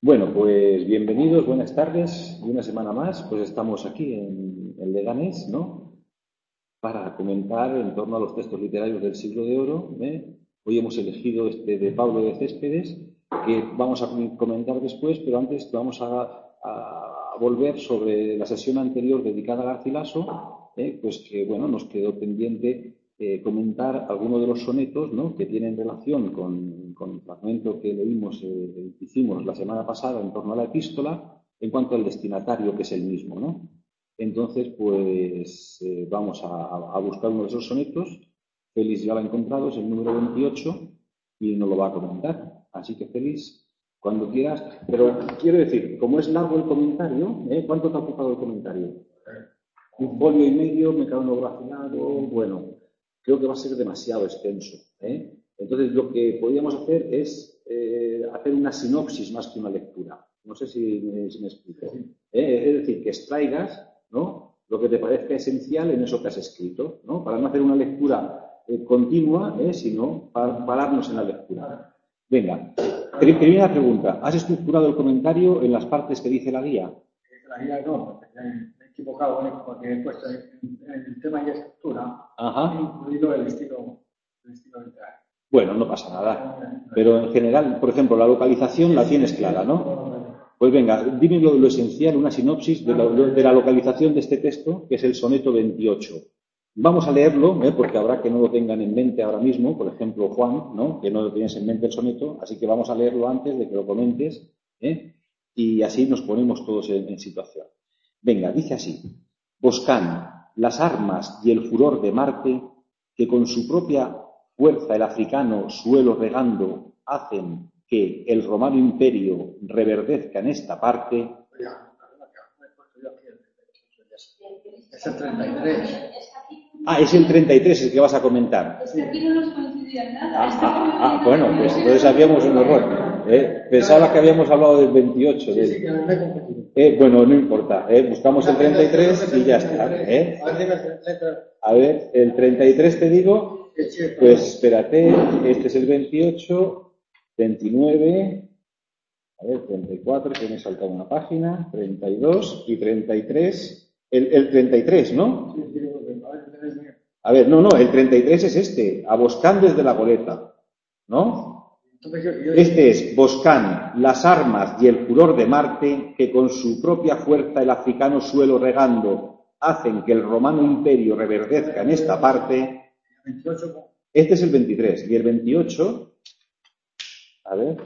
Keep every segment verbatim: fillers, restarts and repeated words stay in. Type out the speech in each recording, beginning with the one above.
Bueno, pues bienvenidos, buenas tardes y una semana más, pues estamos aquí en, en Leganés, ¿no? Para comentar en torno a los textos literarios del Siglo de Oro, ¿eh? Hoy hemos elegido este de Pablo de Céspedes, que vamos a comentar después, pero antes vamos a, a volver sobre la sesión anterior dedicada a Garcilaso, ¿eh? Pues que, bueno, nos quedó pendiente eh, comentar algunos de los sonetos, ¿no?, que tienen relación con, con el fragmento que leímos, eh, que hicimos la semana pasada en torno a la epístola, en cuanto al destinatario, que es el mismo, ¿no? Entonces, pues eh, vamos a, a buscar uno de esos sonetos. Félix ya lo ha encontrado, es el número veintiocho y nos lo va a comentar. Así que, Félix, cuando quieras. Pero quiero decir, como es largo el comentario, ¿eh? ¿Cuánto te ha ocupado el comentario? Un folio y medio, me cae uno gracinado. Bueno, creo que va a ser demasiado extenso, ¿eh? Entonces, lo que podríamos hacer es eh, hacer una sinopsis más que una lectura. No sé si me, si me explico. ¿Eh? Es decir, que extraigas, ¿no?, lo que te parezca esencial en eso que has escrito, ¿no? Para no hacer una lectura eh, continua, ¿eh?, sino para pararnos en la lectura. Venga, primera pregunta. ¿Has estructurado el comentario en las partes que dice la guía? La guía no, porque me he equivocado, porque he puesto en, en el tema y estructura, Ajá. he incluido el estilo, el estilo literario. Bueno, no pasa nada. Pero en general, por ejemplo, la localización la tienes clara, ¿no? Pues venga, dime lo, lo esencial, una sinopsis de la, de la localización de este texto, que es el soneto veintiocho. Vamos a leerlo, ¿eh?, porque habrá que no lo tengan en mente ahora mismo, por ejemplo, Juan, ¿no?, que no lo tienes en mente el soneto, así que vamos a leerlo antes de que lo comentes, ¿eh?, y así nos ponemos todos en, en situación. Venga, dice así: Boscán, las armas y el furor de Marte, que con su propia fuerza el africano suelo regando, hacen que el romano imperio reverdezca en esta parte. Es el treinta y tres. Ah, es el treinta y tres el que vas a comentar. Es que aquí no nos coincidía nada. Ah, ah, ah, bueno, pues entonces habíamos un error. ¿eh? Pensaba que habíamos hablado del veintiocho. Del... Sí, sí, que me he confundido. Eh, bueno, no importa. ¿eh? Buscamos el treinta y tres y ya está. ¿eh? A ver, el treinta y tres te digo. Pues espérate, este es el veintiocho, veintinueve, a ver, treinta y cuatro, que me he saltado una página, treinta y dos y treinta y tres, el, el treinta y tres, ¿no? A ver, no, no, el treinta y tres es este, a Boscán desde la goleta, ¿no? Este es Boscán, las armas y el furor de Marte, que con su propia fuerza el africano suelo regando, hacen que el romano imperio reverdezca en esta parte. Este es el veintitrés, y el veintiocho, a ver,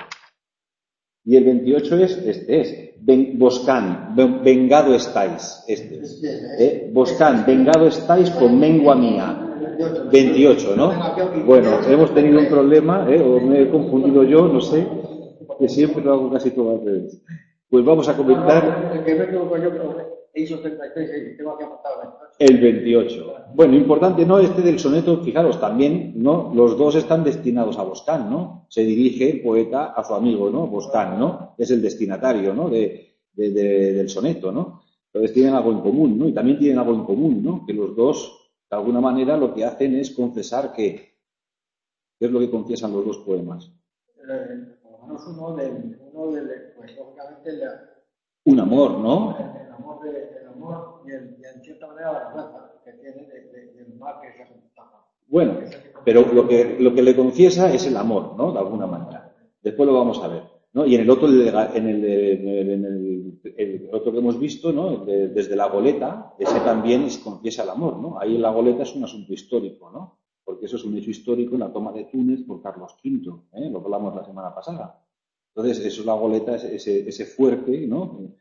y el veintiocho es, este es, ben, Boscán, vengado estáis, este es, ¿eh? Boscán, vengado estáis con mengua mía, veintiocho, ¿no? Bueno, hemos tenido un problema, ¿eh? O me he confundido yo, no sé, que siempre lo hago casi todo al revés. Pues vamos a comentar... El que me equivoco yo, pero hizo treinta y tres y tengo que apuntar veintiocho. El veintiocho. Bueno, importante, ¿no? Este del soneto, fijaros, también, ¿no? Los dos están destinados a Boscán, ¿no? Se dirige el poeta a su amigo, ¿no? Boscán, ¿no? Es el destinatario, ¿no? De, de, de, del soneto, ¿no? Entonces tienen algo en común, ¿no? Y también tienen algo en común, ¿no? Que los dos, de alguna manera, lo que hacen es confesar que... ¿Qué es lo que confiesan los dos poemas? Eh, por lo menos uno del, uno del, pues lógicamente el, un amor, ¿no? El amor, de, el amor y, el, y en cierta manera la vergüenza que tiene de, de, del mal que se ha comportado. Bueno, pero lo que, lo que le confiesa es el amor, ¿no? De alguna manera. Después lo vamos a ver, ¿no? Y en el otro, en el, en el, en el, el otro que hemos visto, ¿no? De, desde la goleta, ese también confiesa el amor, ¿no? Ahí en la goleta es un asunto histórico, ¿no? Porque eso es un hecho histórico en la toma de Túnez por Carlos quinto, ¿eh? Lo hablamos la semana pasada. Entonces, eso es la goleta, ese, ese fuerte, ¿no?,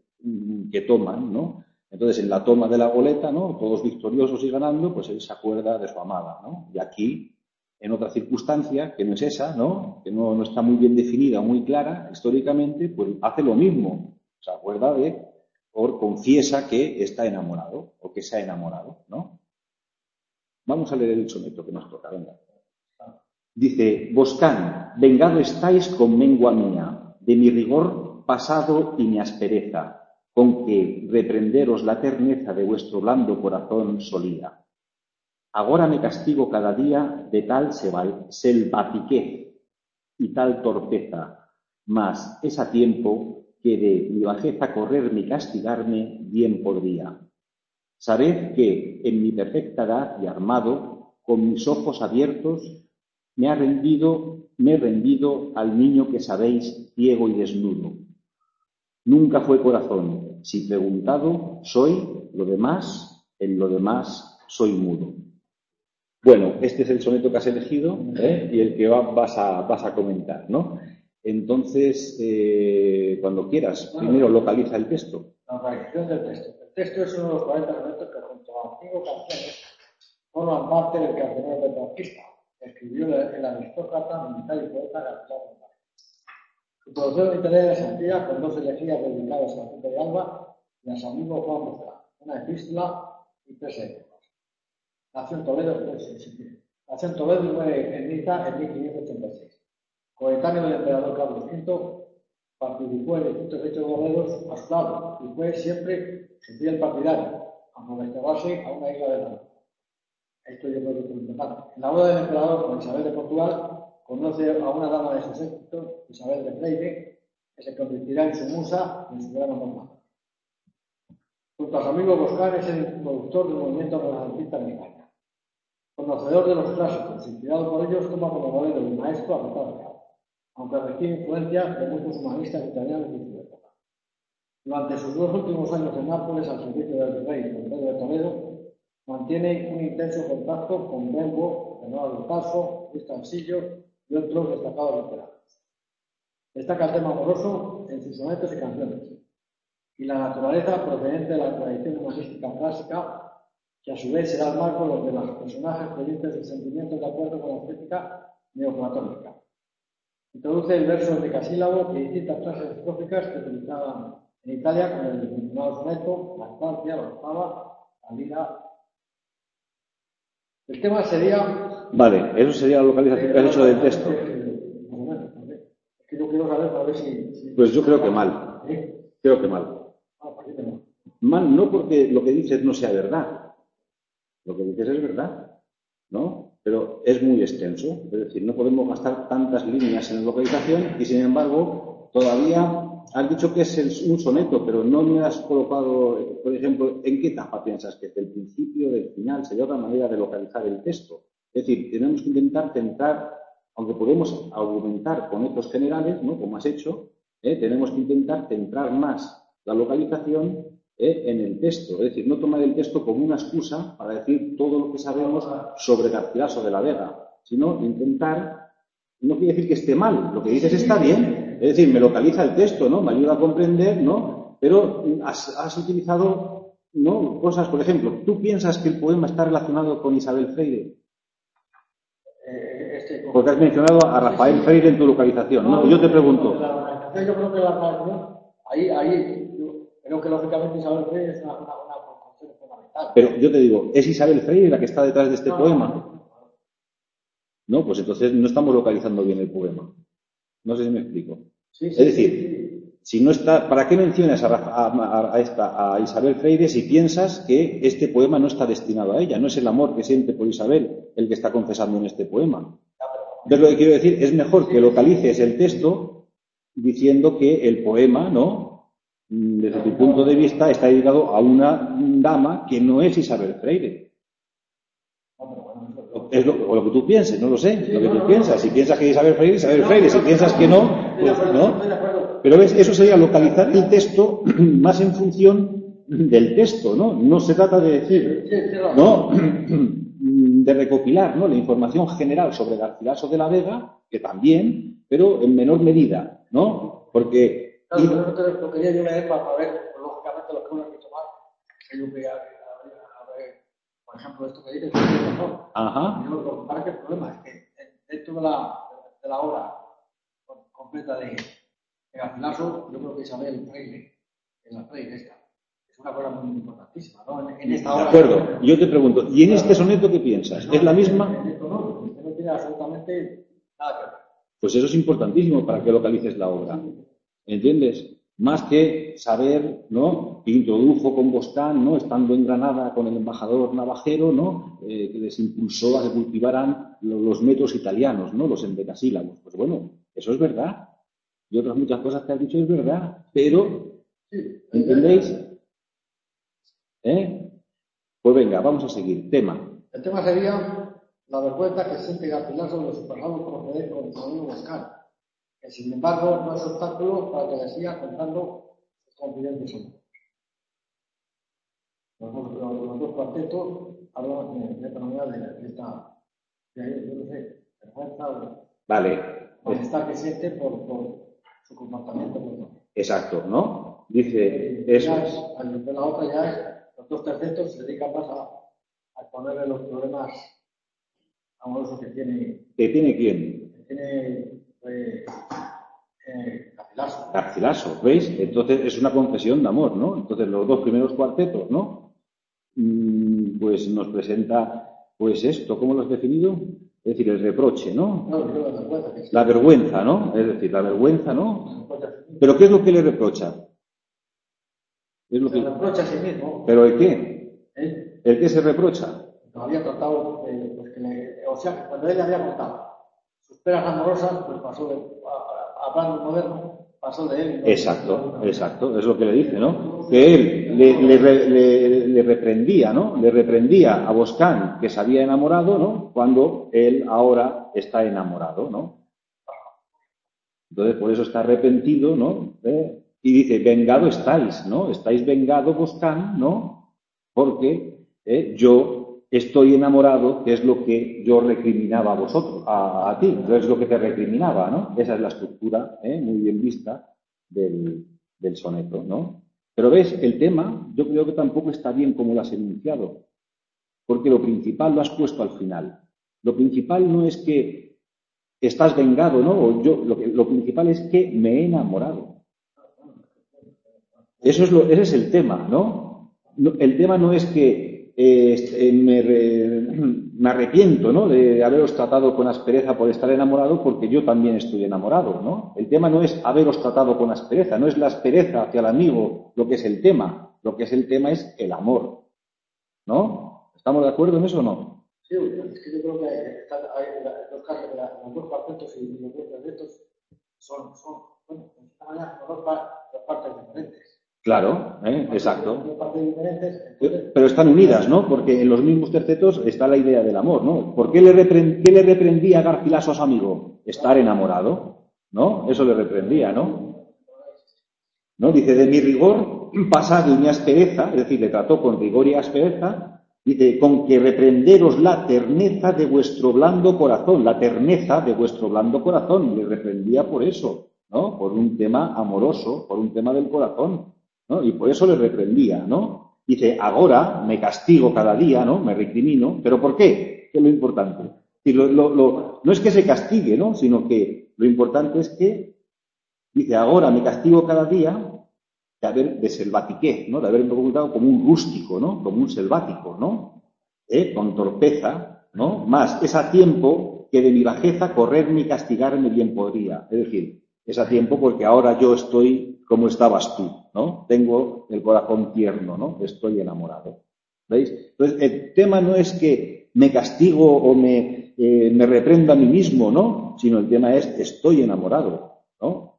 que toman, ¿no? Entonces, en la toma de la goleta, ¿no?, todos victoriosos y ganando, pues él se acuerda de su amada, ¿no? Y aquí, en otra circunstancia, que no es esa, ¿no?, que no, no está muy bien definida, muy clara históricamente, pues hace lo mismo. Se acuerda de, o confiesa que está enamorado, o que se ha enamorado, ¿no? Vamos a leer el soneto que nos toca, venga. Dice: Boscán, vengado estáis con mengua mía, de mi rigor pasado y mi aspereza, con que reprenderos la terneza de vuestro blando corazón solía. Agora me castigo cada día de tal selvatiquez y tal torpeza, mas es a tiempo que de mi bajeza correrme y castigarme bien podría. Sabed que en mi perfecta edad y armado, con mis ojos abiertos, me ha rendido, me he rendido al niño que sabéis, ciego y desnudo. Nunca fue corazón, si preguntado soy, lo demás, en lo demás soy mudo. Bueno, este es el soneto que has elegido, ¿eh? Y el que va, vas, a, vas a comentar, ¿no? Entonces, eh, cuando quieras, Bueno, primero localiza el texto. La organización del texto. El texto es uno de los cuarenta sonetos que, junto a cinco canciones, forman parte del cancionero petrarquista, que escribió el, el aristócrata, militar y poeta García González. Su producción literaria se amplía con dos elegías dedicadas a Felipe de Alba y a su amigo Juan Bosca, una epístola y tres épocas. Nació en Toledo, pues, nació en Toledo y muere en Niza en mil quinientos ochenta y seis. Coetáneo del emperador Carlos quinto, participó en distintos hechos guerreros a su lado y fue siempre su fiel partidario, aunque desterrase a una isla del norte. Esto yo creo que es muy importante. En la boda del emperador con Isabel de Portugal, conoce a una dama de su séquito, Isabel de Freire, que se convertirá en su musa y en su gran amor. Junto a su amigo Boscán es el introductor del movimiento renacentista en España. Conocedor de los clásicos, inspirado por ellos, toma como modelo y maestro a Petrarca, aunque recibe influencia de muchos humanistas italianos de su época. Durante sus dos últimos años en Nápoles, al servicio del rey Don Pedro de Toledo, mantiene un intenso contacto con Bembo, Bernardo del Tasso, Luis Tansillo y otros destacados literatos. Destaca el tema amoroso en sus sonetos y canciones, y la naturaleza procedente de la tradición humanística clásica, que a su vez será el marco donde los personajes proyecten sus sentimientos de acuerdo con la estética neoplatónica. Introduce el verso decasílabo que distintas frases estróficas que utilizaban en Italia con el denominado soneto, la estancia, la octava, la lira. El tema sería... Vale, eso sería la localización que has hecho del texto. Es que yo quiero saber a ver si... si pues yo creo que mal. ¿Eh? Creo que mal. Ah, parece no. Mal no porque lo que dices no sea verdad. Lo que dices es verdad, ¿no? Pero es muy extenso. Es decir, no podemos gastar tantas líneas en la localización y, sin embargo, todavía has dicho que es el, un soneto, pero no me has colocado, por ejemplo, ¿en qué etapa piensas que es? ¿Del principio, del final? Sería otra manera de localizar el texto. Es decir, tenemos que intentar centrar, aunque podemos argumentar con hechos generales, ¿no? Como has hecho, ¿eh? Tenemos que intentar centrar más la localización ¿eh? en el texto. Es decir, no tomar el texto como una excusa para decir todo lo que sabemos sobre Garcilaso de la Vega, sino intentar, no quiere decir que esté mal, lo que dices está bien, es decir, me localiza el texto, ¿no? Me ayuda a comprender, ¿no? Pero has, has utilizado, ¿no? Cosas, por ejemplo, ¿tú piensas que el poema está relacionado con Isabel Freire? Eh, este, Porque has mencionado a Rafael Freire en tu localización, ¿no? Yo te pregunto. La organización, yo creo que la organización, ahí, ahí, yo creo que lógicamente Isabel Freire es una, una, una concepción fundamental. Pero yo te digo, ¿es Isabel Freire la que está detrás de este no, poema? No, no. No, pues entonces no estamos localizando bien el poema. No sé si me explico. Sí, sí, es decir, sí, sí. si no está, ¿para qué mencionas a, a, a, esta, a Isabel Freire si piensas que este poema no está destinado a ella? No es el amor que siente por Isabel el que está confesando en este poema. Entonces lo que quiero decir es mejor que localices el texto diciendo que el poema, ¿no? Desde tu punto de vista está dedicado a una dama que no es Isabel Freire. Es lo, o lo que tú pienses, no lo sé, lo que tú piensas. Si piensas que Isabel Freire, Isabel Freire. Si piensas que no, pues no. Pero ves, eso sería localizar el texto más en función del texto, ¿no? No se trata de decir, ¿no? De recopilar, ¿no? La información general sobre Garcilaso de la Vega, que también, pero en menor medida, ¿no? Porque... Claro, y... pero lo quería yo leer para ver, lógicamente, lo que uno ha dicho más, que yo quería ver, por ejemplo, esto que dices, es mejor. Ajá. Yo lo que pasa es que el problema es que dentro de la, de la obra completa de, de Garcilaso, yo creo que Isabel Freire, es la Freire esta, es una obra muy importantísima, ¿no? En, en esta obra. De acuerdo, yo te pregunto, ¿y en este soneto qué piensas? ¿Es la misma? En esto no, esto no tiene absolutamente nada que ver. Pues eso es importantísimo para que localices la obra. ¿Entiendes? Más que saber, ¿no? Que introdujo con Boscán, ¿no? Estando en Granada con el embajador navajero, ¿no? Eh, que les impulsó a que cultivaran los métodos italianos, ¿no? Los endecasílabos. Pues bueno, eso es verdad. y otras muchas cosas que has dicho es verdad, pero, ¿entendéis? ¿Eh? Pues venga, vamos a seguir. Tema. El tema sería la vergüenza que siente Garcilaso de su pasado proceder con su amigo Boscan, que sin embargo no es obstáculo para que le siga contando sus confidentes amigos. Los, los, los dos cuartetos hablan de, de esta manera de, de esta, de, yo no sé, vergüenza o vale. malestar que siente por, por su comportamiento. Pues, exacto, ¿no? Dice, y eso ya es. Es, la otra ya es, los dos tercetos se dedican más a, a ponerle los problemas amorosos que tiene. ¿Que tiene quién? Que tiene eh, eh, Garcilaso. Garcilaso, ¿veis? Entonces es una confesión de amor, ¿no? Entonces los dos primeros cuartetos, ¿no? Mm, pues nos presenta, pues esto, ¿cómo lo has definido? Es decir, el reproche, ¿no? No, no, la vergüenza. Que sí. La vergüenza, ¿no? Es decir, la vergüenza, ¿no? ¿Pero qué es lo que le reprocha? Es lo se que... reprocha a sí mismo. ¿Pero el qué? ¿Eh? ¿El qué se reprocha? No había tratado, eh, pues que le, o sea, cuando él le había contado sus penas amorosas, pues pasó de, a, a, hablando moderno, pasó de él. ¿No? Exacto, exacto, es lo que le dice, ¿no? Que él le, le, le, le reprendía, ¿no? Le reprendía a Boscan que se había enamorado, ¿no? Cuando él ahora está enamorado, ¿no? Entonces, por eso está arrepentido, ¿no? ¿Eh? Y dice, vengado estáis, ¿no? Estáis vengado, Boscan, ¿no? Porque eh, yo estoy enamorado, que es lo que yo recriminaba a vosotros, a, a ti, es lo que te recriminaba, ¿no? Esa es la estructura, ¿eh? Muy bien vista del, del soneto, ¿no? Pero ves, el tema, yo creo que tampoco está bien como lo has enunciado, porque lo principal lo has puesto al final. Lo principal no es que estás vengado, ¿no? O yo, lo, que, lo principal es que me he enamorado. Eso es lo, ese es el tema, ¿no? no el tema no es que eh, me, re, me arrepiento, ¿no? De haberos tratado con aspereza por estar enamorado, porque yo también estoy enamorado, ¿no? El tema no es haberos tratado con aspereza, no es la aspereza hacia el amigo lo que es el tema. Lo que es el tema es el amor, ¿no? ¿Estamos de acuerdo en eso o no? Sí, es que yo creo que están, hay, los casos de la, los dos cuartetos y los dos tercetos son, son, bueno, de esta manera, son dos, dos partes diferentes. Claro, ¿eh? Exacto. Dos partes diferentes, entonces, pero están unidas, ¿no? Porque en los mismos tercetos está la idea del amor, ¿no? ¿Por qué le, reprend, qué le reprendía a Garcilaso a su amigo? Estar enamorado, ¿no? Eso le reprendía, ¿no? ¿No? Dice, de mi rigor pasado y mi aspereza, es decir, le trató con rigor y aspereza, dice, con que reprenderos la terneza de vuestro blando corazón, la terneza de vuestro blando corazón, le reprendía por eso, ¿no? Por un tema amoroso, por un tema del corazón, ¿no? Y por eso le reprendía, ¿no? Dice, ahora me castigo cada día, ¿no? Me recrimino, ¿pero por qué? ¿Qué es lo importante? Y lo, lo, lo, no es que se castigue, ¿no? Sino que lo importante es que, dice, ahora me castigo cada día de haber de selvatiqué, ¿no? De haberme comportado como un rústico, ¿no? Como un selvático, ¿no? ¿Eh? Con torpeza, ¿no? Más, es a tiempo que de mi bajeza correrme y castigarme bien podría. Es decir, es a tiempo porque ahora yo estoy como estabas tú, ¿no? Tengo el corazón tierno, ¿no? Estoy enamorado. ¿Veis? Entonces, el tema no es que me castigo o me, eh, me reprendo a mí mismo, ¿no? Sino el tema es estoy enamorado, ¿no?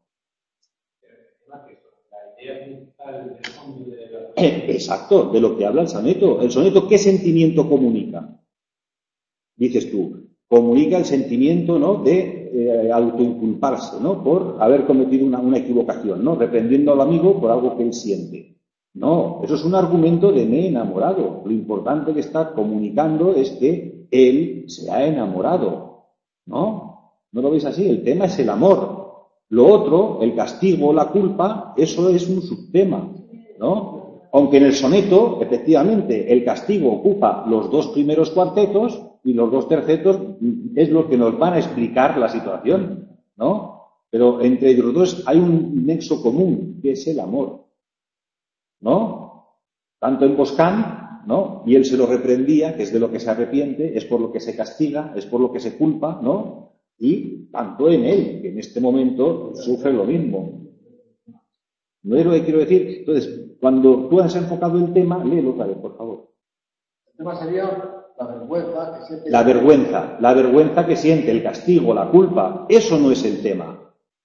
Eh, exacto, de lo que habla el soneto. ¿El soneto qué sentimiento comunica? Dices tú, comunica el sentimiento, ¿no? De eh, autoinculparse, ¿no? Por haber cometido una, una equivocación, ¿no? Reprendiendo al amigo por algo que él siente. No, eso es un argumento de me he enamorado. Lo importante que está comunicando es que él se ha enamorado, ¿no? ¿No lo veis así? El tema es el amor. Lo otro, el castigo, la culpa, eso es un subtema, ¿no? Aunque en el soneto, efectivamente, el castigo ocupa los dos primeros cuartetos y los dos tercetos es lo que nos van a explicar la situación, ¿no? Pero entre los dos hay un nexo común, que es el amor, ¿no? Tanto en Boscan, ¿no? Y él se lo reprendía, que es de lo que se arrepiente, es por lo que se castiga, es por lo que se culpa, ¿no? Y tanto en él, que en este momento sufre lo mismo. ¿No es lo que quiero decir? Entonces, cuando tú has enfocado el tema, léelo otra vez, por favor. El tema sería la vergüenza que siente. La vergüenza, la vergüenza que siente, el castigo, la culpa. Eso no es el tema.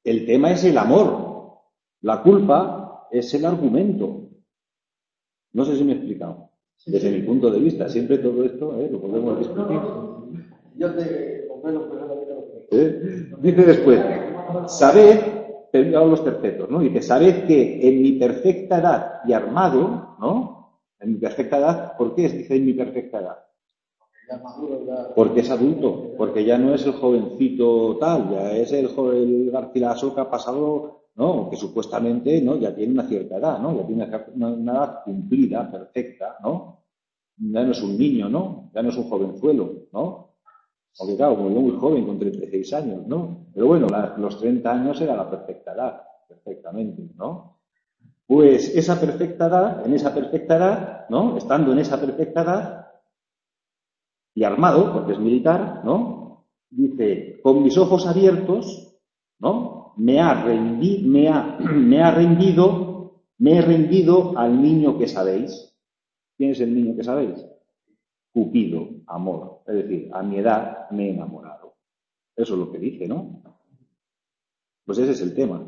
El tema es el amor. La culpa es el argumento. No sé si me he explicado. Desde mi punto de vista, siempre todo esto ¿eh? lo podemos discutir. Yo te comprendo perfectamente. ¿Eh? Dice después, sabed, pero los tercetos, ¿no? Dice, sabed que en mi perfecta edad y armado, ¿no? En mi perfecta edad, ¿por qué dice en mi perfecta edad? Porque es adulto, porque ya no es el jovencito tal, ya es el joven el Garcilaso que ha pasado, ¿no? Que supuestamente, ¿no? Ya tiene una cierta edad, ¿no? Ya tiene una, una edad cumplida, perfecta, ¿no? Ya no es un niño, ¿no? Ya no es un jovenzuelo, ¿no? Porque claro, como yo muy joven, con treinta y seis años, ¿no? Pero bueno, la, los treinta años era la perfecta edad, perfectamente, ¿no? Pues esa perfecta edad, en esa perfecta edad, ¿no? Estando en esa perfecta edad, y armado, porque es militar, ¿no? Dice, con mis ojos abiertos, ¿no? Me ha rendido, me ha, me ha rendido, me he rendido al niño que sabéis. ¿Quién es el niño que sabéis? Cupido, amor. Es decir, a mi edad me he enamorado. Eso es lo que dice, ¿no? Pues ese es el tema.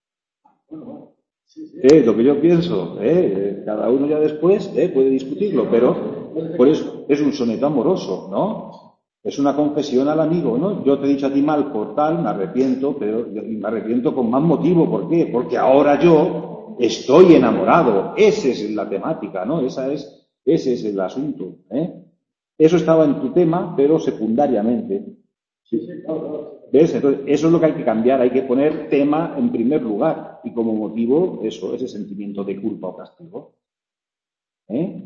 Es lo que yo pienso, ¿eh? Cada uno ya después ¿eh? puede discutirlo, pero por eso es un soneto amoroso, ¿no? Es una confesión al amigo, ¿no? Yo te he dicho a ti mal por tal, me arrepiento, pero me arrepiento con más motivo. ¿Por qué? Porque ahora yo estoy enamorado. Esa es la temática, ¿no? Esa es, ese es el asunto, ¿eh? Eso estaba en tu tema, pero secundariamente. ¿Ves? Entonces, eso es lo que hay que cambiar, hay que poner tema en primer lugar y como motivo, eso, ese sentimiento de culpa o castigo. ¿Eh?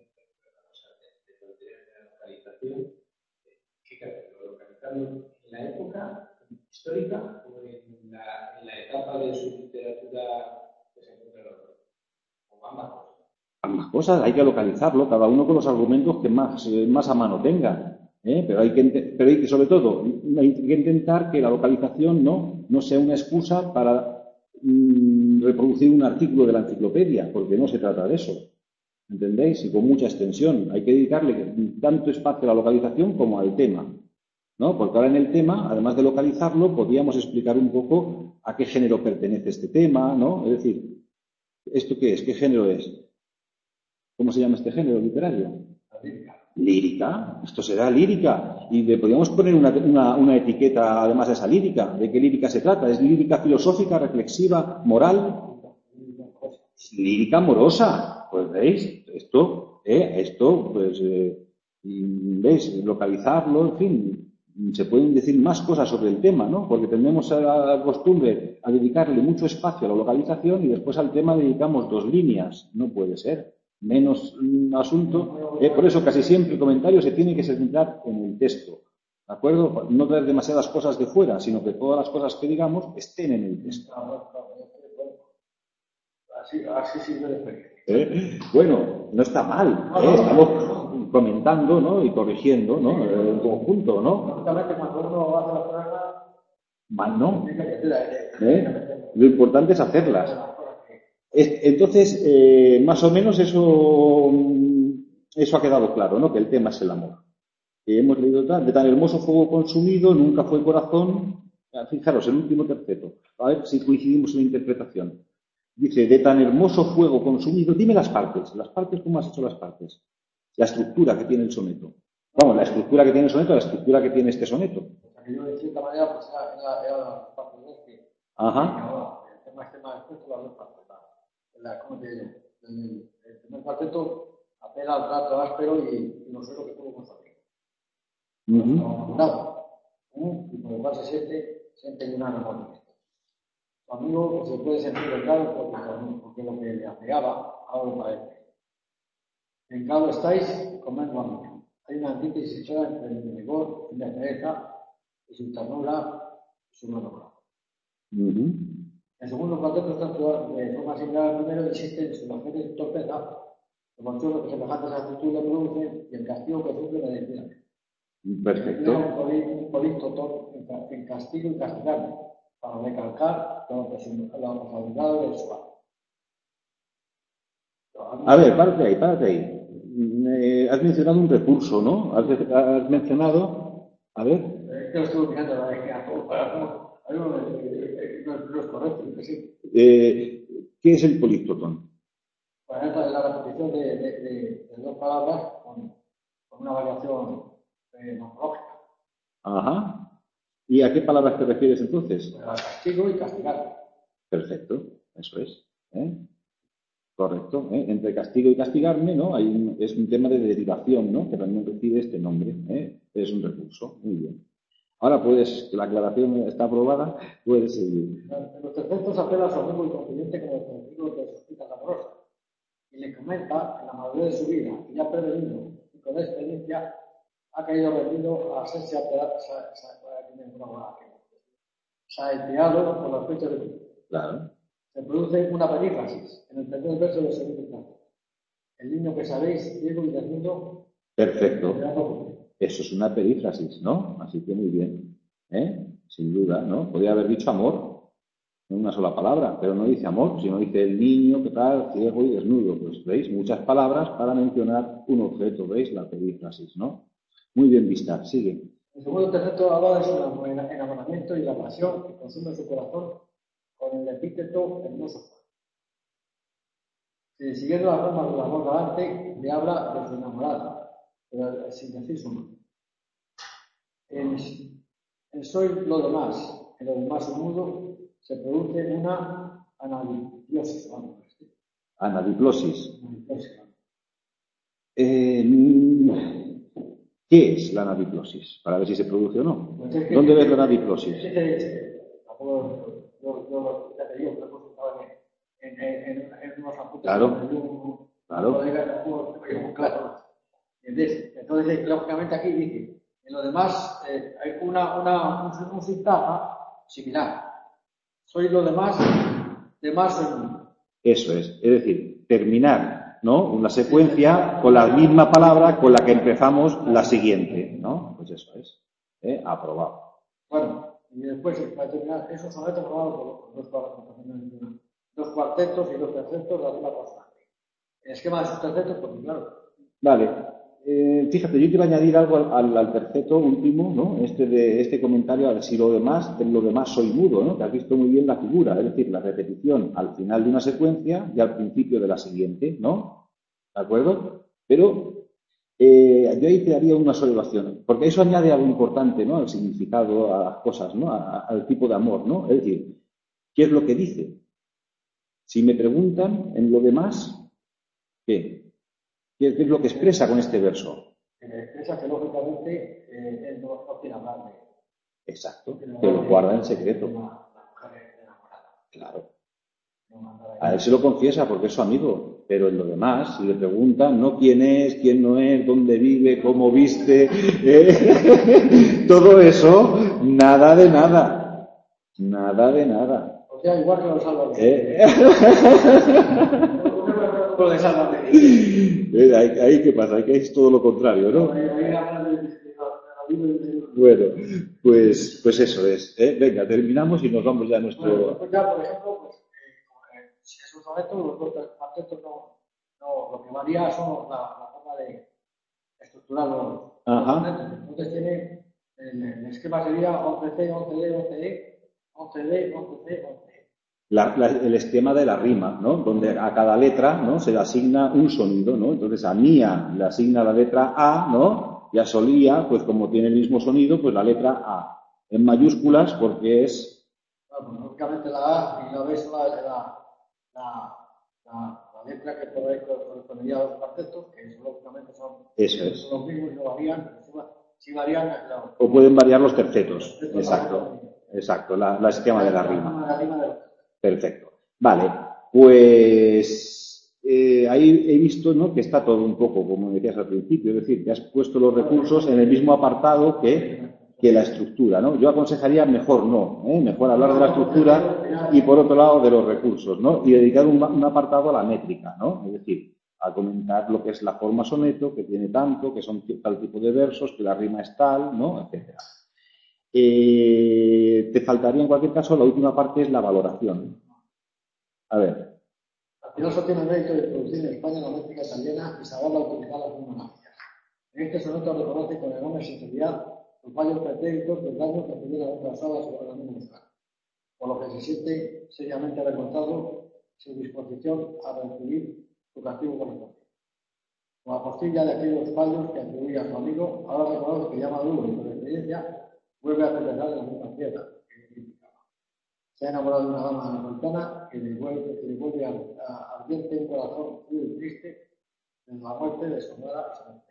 ¿En la época histórica o en la, en la etapa de su literatura que se encuentra en los o ambas cosas? Ambas cosas, hay que localizarlo, cada uno con los argumentos que más, eh, más a mano tenga. ¿eh? Pero, hay que, pero hay que, sobre todo, hay que intentar que la localización no, no sea una excusa para mmm, reproducir un artículo de la enciclopedia, porque no se trata de eso. ¿Entendéis? Y con mucha extensión. Hay que dedicarle tanto espacio a la localización como al tema, ¿no? Porque ahora en el tema, además de localizarlo, podríamos explicar un poco a qué género pertenece este tema, ¿no? Es decir, ¿esto qué es? ¿Qué género es? ¿Cómo se llama este género literario? Lírica. Lírica. Esto será lírica. Y le podríamos poner una, una, una etiqueta además de esa lírica. ¿De qué lírica se trata? ¿Es lírica filosófica, reflexiva, moral? Lírica amorosa. Pues veis, esto, eh, esto, pues, eh, veis, localizarlo, en fin, se pueden decir más cosas sobre el tema, ¿no? Porque tenemos la costumbre a dedicarle mucho espacio a la localización y después al tema dedicamos dos líneas. No puede ser. Menos un asunto. Eh, por eso casi siempre el comentario se tiene que centrar en el texto. ¿De acuerdo? No traer demasiadas cosas de fuera, sino que todas las cosas que digamos estén en el texto. Así, así sirve de experiencia. ¿Eh? Bueno, no está mal, ¿eh? Estamos comentando, ¿no? Y corrigiendo, ¿no? En conjunto, ¿no? Lógicamente, cuando uno hace las pruebas, mal no. ¿Eh? Lo importante es hacerlas. Entonces, eh, más o menos eso, eso ha quedado claro, ¿no? Que el tema es el amor. Que hemos leído tal, de tan hermoso fuego consumido, nunca fue corazón. Fijaros, el último terceto. A ver si coincidimos en la interpretación. Dice, de tan hermoso fuego consumido, dime las partes. Las partes, ¿cómo has hecho las partes? La estructura que tiene el soneto. Vamos, la estructura que tiene el soneto, la estructura que tiene este soneto. Yo, de cierta manera, pues era, era la parte de este. Ajá. El tema este más expuesto, las dos partes. La, ¿cómo te digo? El, el primer cuarteto apela al trato áspero y, y no sé lo que tuvo con su amigo. Uh-huh. Y por lo cual se siente, siente un amor. Su amigo se puede sentir vengado porque, porque lo que le apegaba ahora lo parece. Vengado estáis, comiendo a mí. Hay una antítesis clara entre el rigor y la pereza y su ternura y su monólogo. Uh-huh. En segundo cuarteto está de forma similar al primero, existen su bajeza y su torpeza, los motivos que semejantes actitudes le producen y el castigo que sufre la identidad. Perfecto. Un polítoto en castigo y castigarme, para recalcar la homogeneidad del suave. A ver, párate ahí, párate ahí. Eh, has mencionado un recurso, ¿no? Has, has mencionado... A ver. Es que lo estuve mirando la vez que hago. Hay uno que no es no es correcto, que sí. Eh, ¿Qué es el políctoton? Pues esa es la repetición de, de, de, de dos palabras con, con una variación eh, morfológica. Ajá. ¿Y a qué palabras te refieres entonces? Pues a castigo y castigar. Perfecto, eso es. ¿eh? Correcto. ¿eh? Entre castigo y castigarme, ¿no? Hay un, es un tema de derivación, ¿no? Que también recibe este nombre. ¿eh? Es un recurso. Muy bien. Ahora puedes, que la aclaración está aprobada, puedes seguir. En los terceros apela a su amigo y confidente como los testigos de sus citas amorosas y le comenta que la madurez de su vida, y ya prevenido y con experiencia, ha caído rendido a hacerse saeteado por los pechos de Dios. Claro. Se produce una perífrasis en el tercer verso del segundo canto. El niño que sabéis, ciego y desnudo. Perfecto. Eso es una perífrasis, ¿no? Así que muy bien. ¿eh? Sin duda, ¿no? Podría haber dicho amor en una sola palabra, pero no dice amor, sino dice el niño, ¿qué tal? Ciego y desnudo. Pues veis, muchas palabras para mencionar un objeto, ¿veis? La perífrasis, ¿no? Muy bien vista. Sigue. El segundo terceto habla de su enamoramiento y la pasión que consume su corazón con el epíteto hermoso. Si siguiendo la forma del amor galante, le habla de su enamorada, pero sin decir su nombre. En, en soy lo demás, en lo demás un mundo, se produce una anadiplosis. Anadiplosis. Eh, ¿Qué es la anadiplosis? Para ver si se produce o no. Pues es que, ¿Dónde ves la anadiplosis? Es que, yo, yo, yo ya te digo, que consultaba en, en, en, en unos apuntes. Claro. Yo, claro. Colega, no, claro. Entonces, lógicamente aquí dice, en lo demás eh, hay una, una, un, un sintagma similar. Soy lo demás, demás soy uno. Eso es. Es decir, terminar, ¿no? Una secuencia con la misma palabra con la que empezamos la siguiente, ¿no? Pues eso es. ¿eh? Aprobado. Bueno, y después, para terminar, esos sonetos formados por dos, dos cuartetos y dos tercetos de la misma constante. El esquema de sus tercetos, porque claro. Vale. Eh, fíjate, yo quiero añadir algo al, al, al terceto último, ¿no? Este de este comentario, a ver si lo demás, de lo demás soy mudo, ¿no? Que has visto muy bien la figura, es decir, la repetición al final de una secuencia y al principio de la siguiente, ¿no? ¿De acuerdo? Pero eh, yo ahí te haría una observación, porque eso añade algo importante, ¿no? Al significado, a las cosas, ¿no? A, a, al tipo de amor, ¿no? Es decir, ¿qué es lo que dice? Si me preguntan en lo demás, ¿qué? ¿Qué es lo que expresa con este verso? Expresa que, lógicamente, eh, él no, no quiere hablar de él. Exacto, que lo guarda en secreto. Claro. A él se lo confiesa porque es su amigo, pero en lo demás, si le preguntan, no quién es, quién no es, dónde vive, cómo viste, eh, todo eso, nada de nada. Nada de nada. O sea, igual que los salvadores. ¿Eh? Lo de Sálvame. Ahí, ahí qué pasa, ahí es todo lo contrario, ¿no? Bueno, pues, pues eso es. ¿eh? Venga, terminamos y nos vamos ya a nuestro. Bueno, pues ya, por ejemplo, pues, eh, si es un soneto, los dos cuartetos no, no, lo que varía son la, la forma de estructurar los sonetos. Entonces tiene el, el esquema sería once ce, once de, once e, once de, once ce, once e. La, la, el esquema de la rima, ¿no? Donde a cada letra, ¿no? Se le asigna un sonido, ¿no? Entonces a Mía le asigna la letra A, ¿no? Y a Solía, pues como tiene el mismo sonido, pues la letra A. En mayúsculas porque es... Bueno, lógicamente la A y la B son la, la, la, la, la letra que correspondería a los cuartetos, que lógicamente son, Eso es. son los mismos y no varían, pero sí varían. La, o pueden variar los tercetos. Exacto. Exacto, la, la esquema de la rima. Perfecto. Vale, pues eh, ahí he visto, ¿no?, que está todo un poco, como decías al principio, es decir, que has puesto los recursos en el mismo apartado que, que la estructura, ¿no? Yo aconsejaría mejor no, ¿eh? Mejor hablar de la estructura y por otro lado de los recursos, ¿no? Y dedicar un, un apartado a la métrica, ¿no? Es decir, a comentar lo que es la forma soneto, que tiene tanto, que son tal tipo de versos, que la rima es tal, ¿no?, etcétera. Eh, te faltaría en cualquier caso, la última parte es la valoración. A ver. Al filósofo tiene el mérito de producir en España la métrica italiana y saberla utilizar las monografías. En este soneto reconoce con enorme sinceridad los fallos pretéritos del daño que pudieron haber causado sobre la misma Euskadi. por lo que se siente seriamente avergonzado sin disposición a recibir su castigo correspondiente. Con la postilla de aquellos fallos que atribuía a su amigo, ahora reconoce que ya maduro y con experiencia vuelve a regresar de la misma piedra que criticaba. Se ha enamorado de una dama napolitana que le vuelve, que le vuelve a, a ardiente un corazón frío y triste desde la muerte de su nuera y su muerte.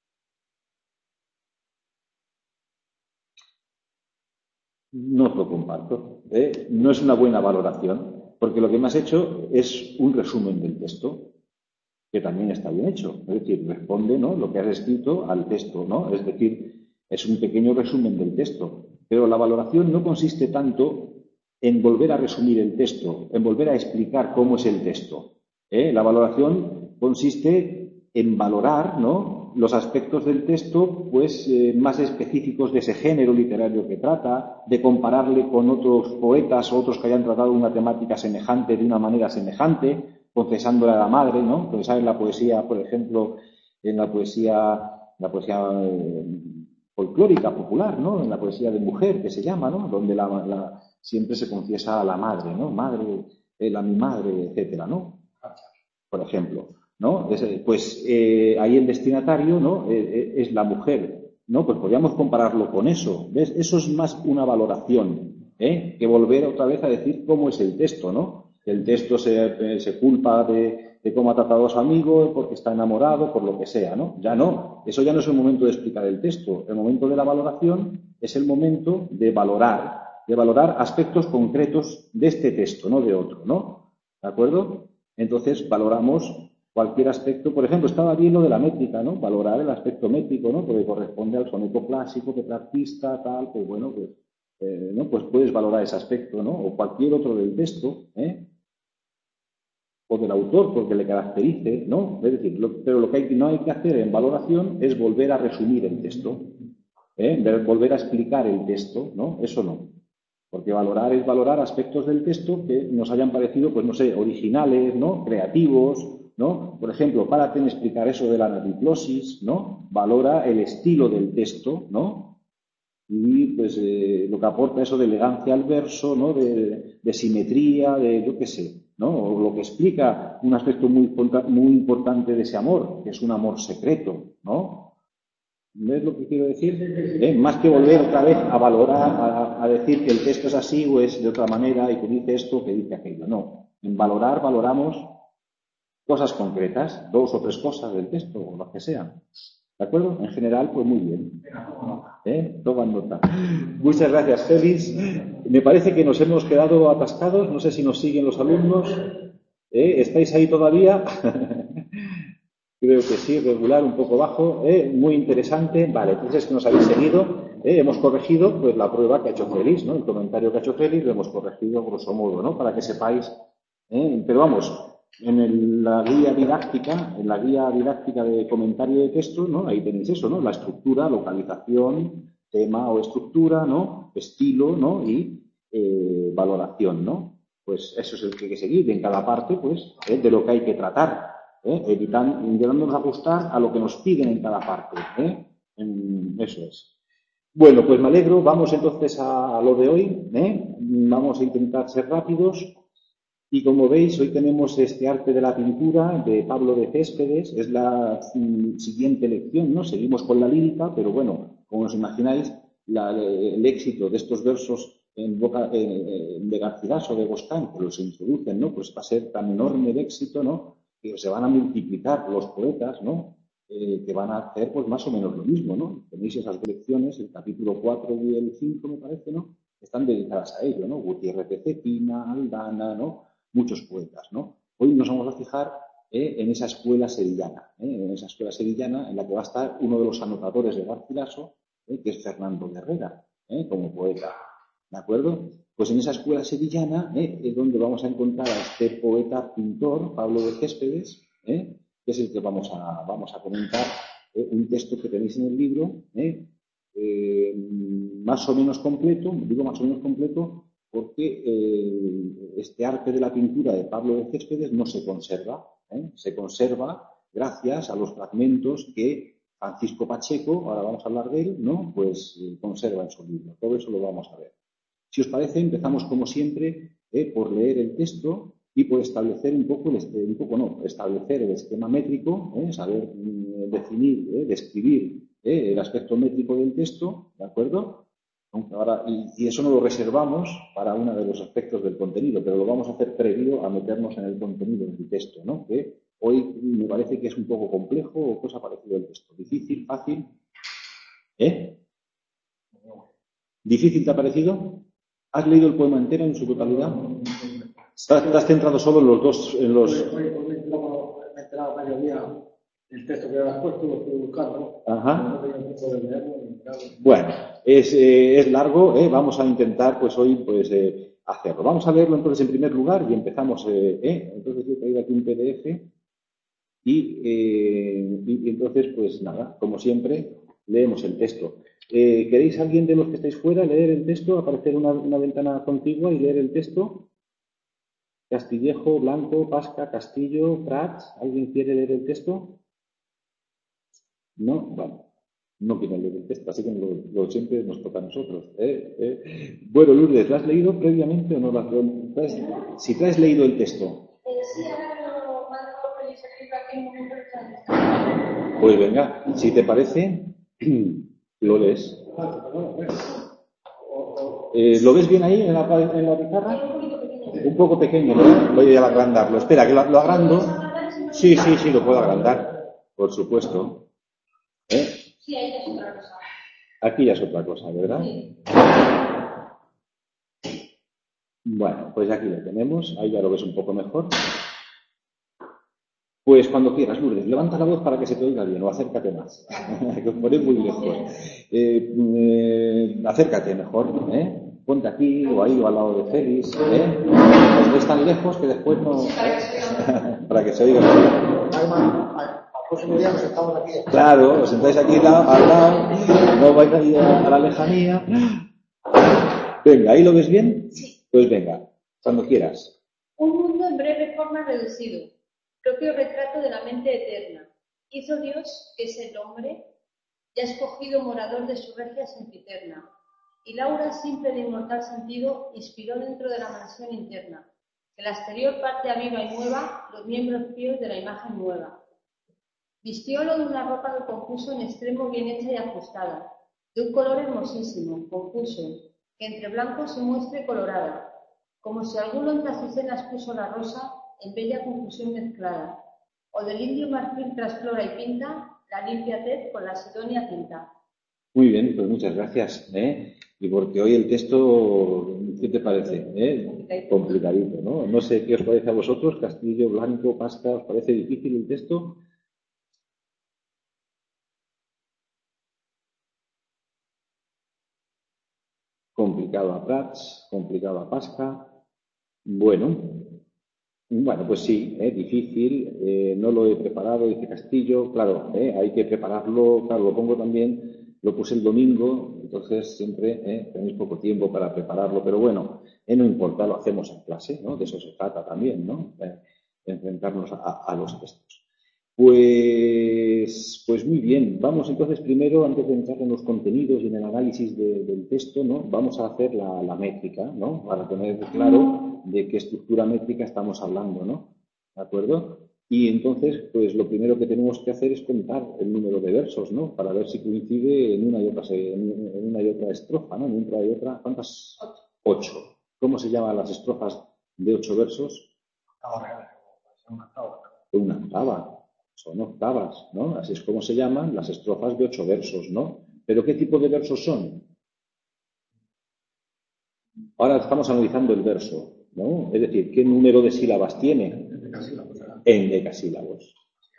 No os lo comparto. ¿eh? No es una buena valoración, porque lo que me has hecho es un resumen del texto, que también está bien hecho. Es decir, responde, ¿no?, lo que has escrito al texto, ¿no? Es decir, es un pequeño resumen del texto. Pero la valoración no consiste tanto en volver a resumir el texto, en volver a explicar cómo es el texto. ¿eh? La valoración consiste en valorar, ¿no?, los aspectos del texto pues, eh, más específicos de ese género literario que trata, de compararle con otros poetas o otros que hayan tratado una temática semejante de una manera semejante, confesándole a la madre, ¿no? Pensar en la poesía, por ejemplo, en la poesía, la poesía eh, folclórica popular, ¿no? En la poesía de mujer, que se llama, ¿no? Donde la, la, siempre se confiesa a la madre, ¿no? Madre, él a mi madre, etcétera, ¿no? Por ejemplo, ¿no? Es, pues eh, ahí el destinatario, ¿no?, eh, es la mujer, ¿no? Pues podríamos compararlo con eso, ¿ves? Eso es más una valoración, ¿eh?, que volver otra vez a decir cómo es el texto, ¿no? El texto se, se culpa de, de cómo ha tratado a su amigo, porque está enamorado, por lo que sea, ¿no? Ya no, eso ya no es el momento de explicar el texto. El momento de la valoración es el momento de valorar, de valorar aspectos concretos de este texto, no de otro, ¿no? ¿De acuerdo? Entonces valoramos cualquier aspecto. Por ejemplo, estaba bien lo de la métrica, ¿no? Valorar el aspecto métrico, ¿no? Porque corresponde al soneto clásico, petrarquista, tal, pues bueno, pues, eh, ¿no? Pues puedes valorar ese aspecto, ¿no? O cualquier otro del texto, ¿eh? O del autor, porque le caracterice, ¿no? Es decir, lo, pero lo que hay, no hay que hacer en valoración es volver a resumir el texto, ¿eh? Volver a explicar el texto, ¿no? Eso no. Porque valorar es valorar aspectos del texto que nos hayan parecido, pues no sé, originales, ¿no?, creativos, ¿no? Por ejemplo, párate en explicar eso de la anadiplosis, ¿no? Valora el estilo del texto, ¿no? Y pues eh, lo que aporta eso de elegancia al verso, ¿no?, de, de simetría, de yo qué sé, ¿no? O lo que explica un aspecto muy, muy importante de ese amor, que es un amor secreto, ¿no? ¿Ves lo que quiero decir? ¿Eh? Más que volver otra vez a valorar, a, a decir que el texto es así o es de otra manera y que dice esto, que dice aquello. No. En valorar, valoramos cosas concretas, dos o tres cosas del texto o lo que sea. ¿De acuerdo? En general, pues muy bien. ¿Eh? Toman nota. Muchas gracias, Félix. Me parece que nos hemos quedado atascados. No sé si nos siguen los alumnos. ¿Eh? ¿Estáis ahí todavía? Creo que sí, regular, un poco bajo, ¿eh? Muy interesante. Vale, entonces que nos habéis seguido, ¿eh? Hemos corregido pues la prueba que ha hecho Félix, ¿no? El comentario que ha hecho Félix lo hemos corregido grosso modo, ¿no? Para que sepáis, ¿eh? Pero vamos, en el, la guía didáctica, en la guía didáctica de comentario de texto, ¿no? Ahí tenéis eso, ¿no? La estructura, localización, tema o estructura, ¿no? Estilo, ¿no? Y eh, valoración, ¿no? Pues eso es el que hay que seguir en cada parte, pues, ¿eh? De lo que hay que tratar. ¿Eh? Evitando, intentándonos ajustar a lo que nos piden en cada parte. ¿eh? En, eso es. Bueno, pues me alegro. Vamos entonces a, a lo de hoy. ¿eh? Vamos a intentar ser rápidos. Y como veis, hoy tenemos este arte de la pintura de Pablo de Céspedes. Es la mm, siguiente lección, ¿no? Seguimos con la lírica, pero bueno, como os imagináis, la, el éxito de estos versos en boca eh, de Garcilaso, de Boscán, que los introducen, ¿no? Pues va a ser tan enorme el éxito, ¿no?, que se van a multiplicar los poetas, ¿no?, eh, que van a hacer pues más o menos lo mismo, ¿no? Tenéis esas lecciones, el capítulo cuatro y el cinco, me parece, ¿no?, están dedicadas a ello, ¿no? Gutiérrez de Cetina, Aldana, ¿no?, muchos poetas, ¿no? Hoy nos vamos a fijar eh, en esa escuela sevillana, ¿eh? en esa escuela sevillana en la que va a estar uno de los anotadores de Garcilaso, eh, que es Fernando de Herrera, eh, como poeta, ¿de acuerdo? Pues en esa escuela sevillana eh, es donde vamos a encontrar a este poeta pintor, Pablo de Céspedes, eh, que es el que vamos a, vamos a comentar, eh, un texto que tenéis en el libro, eh, eh, más o menos completo, digo más o menos completo, porque eh, este arte de la pintura de Pablo de Céspedes no se conserva, eh, se conserva gracias a los fragmentos que Francisco Pacheco, ahora vamos a hablar de él, ¿no?, pues eh, conserva en su libro. Todo eso lo vamos a ver. Si os parece, empezamos como siempre eh, por leer el texto y por establecer un poco, el, un poco no, establecer el esquema métrico, eh, saber mm, definir, eh, describir eh, el aspecto métrico del texto, ¿de acuerdo? Aunque ahora, y, y eso no lo reservamos para uno de los aspectos del contenido, pero lo vamos a hacer previo a meternos en el contenido del texto, ¿no? Que hoy me parece que es un poco complejo o cosa parecida al texto. Difícil, fácil. ¿Eh? ¿Difícil te ha parecido? ¿Has leído el poema entero en su totalidad? ¿Te has centrado solo en los dos? En los... Hoy, hoy, hoy, luego me he enterado a mediodía el texto que habías puesto, lo estoy buscando. Ajá. No tengo tiempo de leerlo, ni mirarlo. Bueno, es, eh, es largo, ¿eh? Vamos a intentar pues hoy pues eh, hacerlo. Vamos a leerlo entonces en primer lugar y empezamos. Eh, ¿eh? Entonces yo he traído aquí un P D F y, eh, y, y entonces pues nada, como siempre, leemos el texto. Eh, ¿Queréis alguien de los que estáis fuera leer el texto, aparecer una, una ventana contigua y leer el texto? Castillejo, Blanco, Pasca, Castillo, Prats, ¿alguien quiere leer el texto? No, bueno, no quieren leer el texto, así que lo, lo siempre nos toca a nosotros. ¿eh? ¿Eh? Bueno, Lourdes, ¿lo has leído previamente o no lo has leído? Si te has leído el texto. Eh, sí, ahora lo mando por el escrito aquí en un momento de Pues venga, si te parece, lo lees. Eh, ¿Lo ves bien ahí en la, en la pizarra? Un poco pequeño, ¿no? Voy a agrandarlo. Espera, que lo, lo agrando. Sí, sí, sí, lo puedo agrandar. Por supuesto. ¿Eh? Sí, ahí ya es otra cosa. Aquí ya es otra cosa, ¿verdad? Sí. Bueno, pues aquí lo tenemos. Ahí ya lo ves un poco mejor. Pues cuando quieras, Lourdes, levanta la voz para que se te oiga bien o acércate más. Que os ponéis muy lejos. Eh, eh, acércate mejor, ¿eh? Ponte aquí o ahí o al lado de Félix, ¿eh? No estés tan lejos que después no... para que se oiga bien. Claro, os sentáis aquí al lado, no vais ahí a la lejanía. Venga, ¿ahí lo ves bien? Sí. Pues venga, cuando quieras. Un mundo en breve forma reducido, propio retrato de la mente eterna. Hizo Dios, que es el hombre, ya escogido morador de su regia sempiterna, y la aura simple de inmortal sentido inspiró dentro de la mansión interna, que la exterior parte aviva y mueva los miembros fríos de la imagen nueva. Vistiólo de una ropa que compuso en extremo bien hecha y ajustada, de un color hermosísimo, confuso, que entre blancos se muestre colorada, como si alguno entre azucenas puso la rosa en bella confusión mezclada, o del indio marfil trasflora y pinta la limpia tez con la sidonia tinta. Muy bien, pues muchas gracias. ¿eh? Y porque hoy el texto, ¿qué te parece? ¿Eh? Complicadito. Complicadito, ¿no? No sé qué os parece a vosotros, Castillo, Blanco, Pasca, ¿os parece difícil el texto? Complicado a Prats, complicado a Pasca. Bueno, bueno, pues sí, ¿eh? Difícil, eh, no lo he preparado, dice Castillo, claro, ¿eh? Hay que prepararlo, claro, lo pongo también, lo puse el domingo, entonces siempre ¿eh? tenéis poco tiempo para prepararlo, pero bueno, eh, no importa, lo hacemos en clase, ¿no? De eso se trata también, ¿no? Eh, enfrentarnos a, a los textos. Pues, pues muy bien, vamos entonces primero, antes de entrar en los contenidos y en el análisis de, del texto, ¿no? Vamos a hacer la, la métrica, ¿no? Para tener claro de qué estructura métrica estamos hablando, ¿no? ¿De acuerdo? Y entonces, pues lo primero que tenemos que hacer es contar el número de versos, ¿no? Para ver si coincide en una y otra, en una y otra estrofa, ¿no? En una y otra, ¿cuántas? Ocho. Ocho. ¿Cómo se llaman las estrofas de ocho versos? Una octava. Son octavas, ¿no? Así es como se llaman las estrofas de ocho versos, ¿no? ¿Pero qué tipo de versos son? Ahora estamos analizando el verso, ¿no? Es decir, ¿qué número de sílabas tiene? En decasílabos.